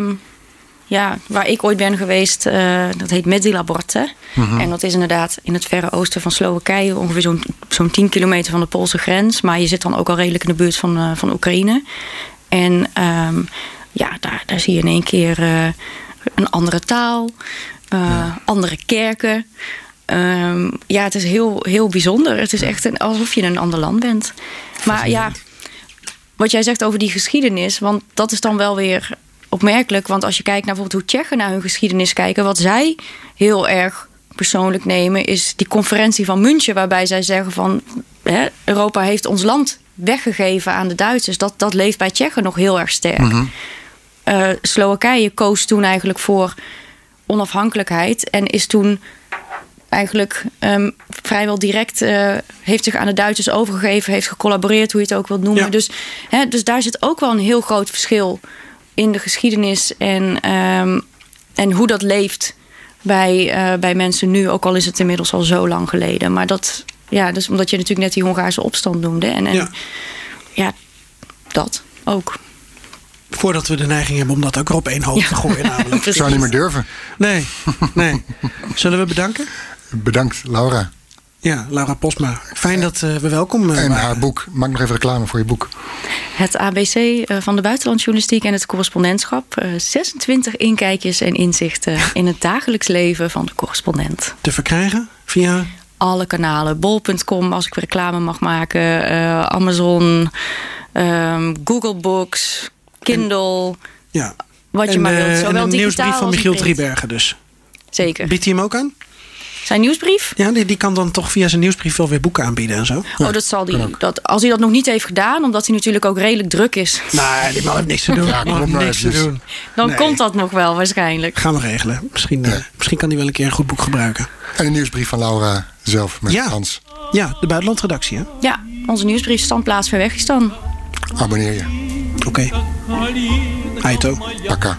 Ja, waar ik ooit ben geweest, uh, dat heet Medzilaborte. Mm-hmm. En dat is inderdaad in het verre oosten van Slowakije, ongeveer zo'n, zo'n tien kilometer van de Poolse grens. Maar je zit dan ook al redelijk in de buurt van, uh, van Oekraïne. En um, ja, daar, daar zie je in één keer uh, een andere taal, uh, ja. andere kerken. Um, ja, het is heel, heel bijzonder. Het is echt een, alsof je in een ander land bent. Maar ja, wat jij zegt over die geschiedenis, want dat is dan wel weer opmerkelijk, want als je kijkt naar bijvoorbeeld hoe Tsjechen naar hun geschiedenis kijken, wat zij heel erg persoonlijk nemen, is die conferentie van München, waarbij zij zeggen van hè, Europa heeft ons land weggegeven aan de Duitsers. Dat, dat leeft bij Tsjechen nog heel erg sterk. Mm-hmm. Uh, Slowakije koos toen eigenlijk voor onafhankelijkheid en is toen eigenlijk um, vrijwel direct uh, heeft zich aan de Duitsers overgegeven, heeft gecollaboreerd, hoe je het ook wilt noemen. Ja. Dus, hè, dus daar zit ook wel een heel groot verschil in de geschiedenis en, um, en hoe dat leeft bij, uh, bij mensen nu, ook al is het inmiddels al zo lang geleden. Maar dat, ja, dus omdat je natuurlijk net die Hongaarse opstand noemde. En, en ja. ja, dat ook. Voordat we de neiging hebben om dat ook op één hoop ja. te gooien namelijk. Ik zou niet meer durven. Nee, nee. Zullen we bedanken? Bedankt, Laura. Ja, Laura Posma. Fijn dat uh, we welkom uh, En waren. Haar boek. Maak nog even reclame voor je boek. Het A B C uh, van de buitenlandjournalistiek en het correspondentschap. Uh, zesentwintig inkijkjes en inzichten in het dagelijks leven van de correspondent. Te verkrijgen via? Alle kanalen. bol punt com als ik reclame mag maken. Uh, Amazon. Um, Google Books. Kindle, Ja. wat je en, maar uh, wilt. Zowel en een digitaal nieuwsbrief van als Michiel in print. Driebergen dus. Zeker. Biedt hij hem ook aan? Zijn nieuwsbrief? Ja, die, die kan dan toch via zijn nieuwsbrief wel weer boeken aanbieden en zo. Oh, dat zal die. Dat, als hij dat nog niet heeft gedaan, omdat hij natuurlijk ook redelijk druk is, Nee, die man heeft niks te doen. Ja, Die man kom heeft maar niks te eventjes. doen. dan Nee. komt dat nog wel waarschijnlijk. Gaan we regelen. Misschien, uh, misschien kan hij wel een keer een goed boek gebruiken. En een nieuwsbrief van Laura zelf met Ja. Hans. Ja, de buitenlandredactie, hè? Ja, onze nieuwsbrief standplaats ver weg is dan. Abonneer je. Oké. Aito. Pakka.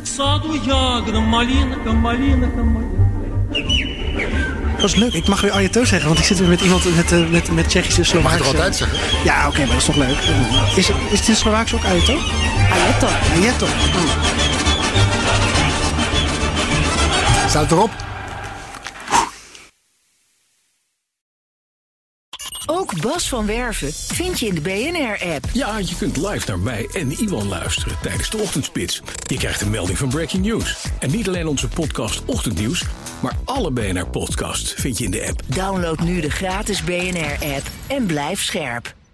Dat is leuk. Ik mag weer Aito zeggen, want ik zit weer met iemand met, uh, met, met Tsjechische Mag je Slovaakse. toch altijd zeggen? Ja, oké, maar dat is toch leuk. Is, is het in Slovaaks ook Aito? Ajeto. Aito. Staat het erop? Ook Bas van Werven vind je in de B N R-app. Ja, je kunt live naar mij en Iwan luisteren tijdens de ochtendspits. Je krijgt een melding van Breaking News. En niet alleen onze podcast Ochtendnieuws, maar alle B N R-podcasts vind je in de app. Download nu de gratis B N R-app en blijf scherp.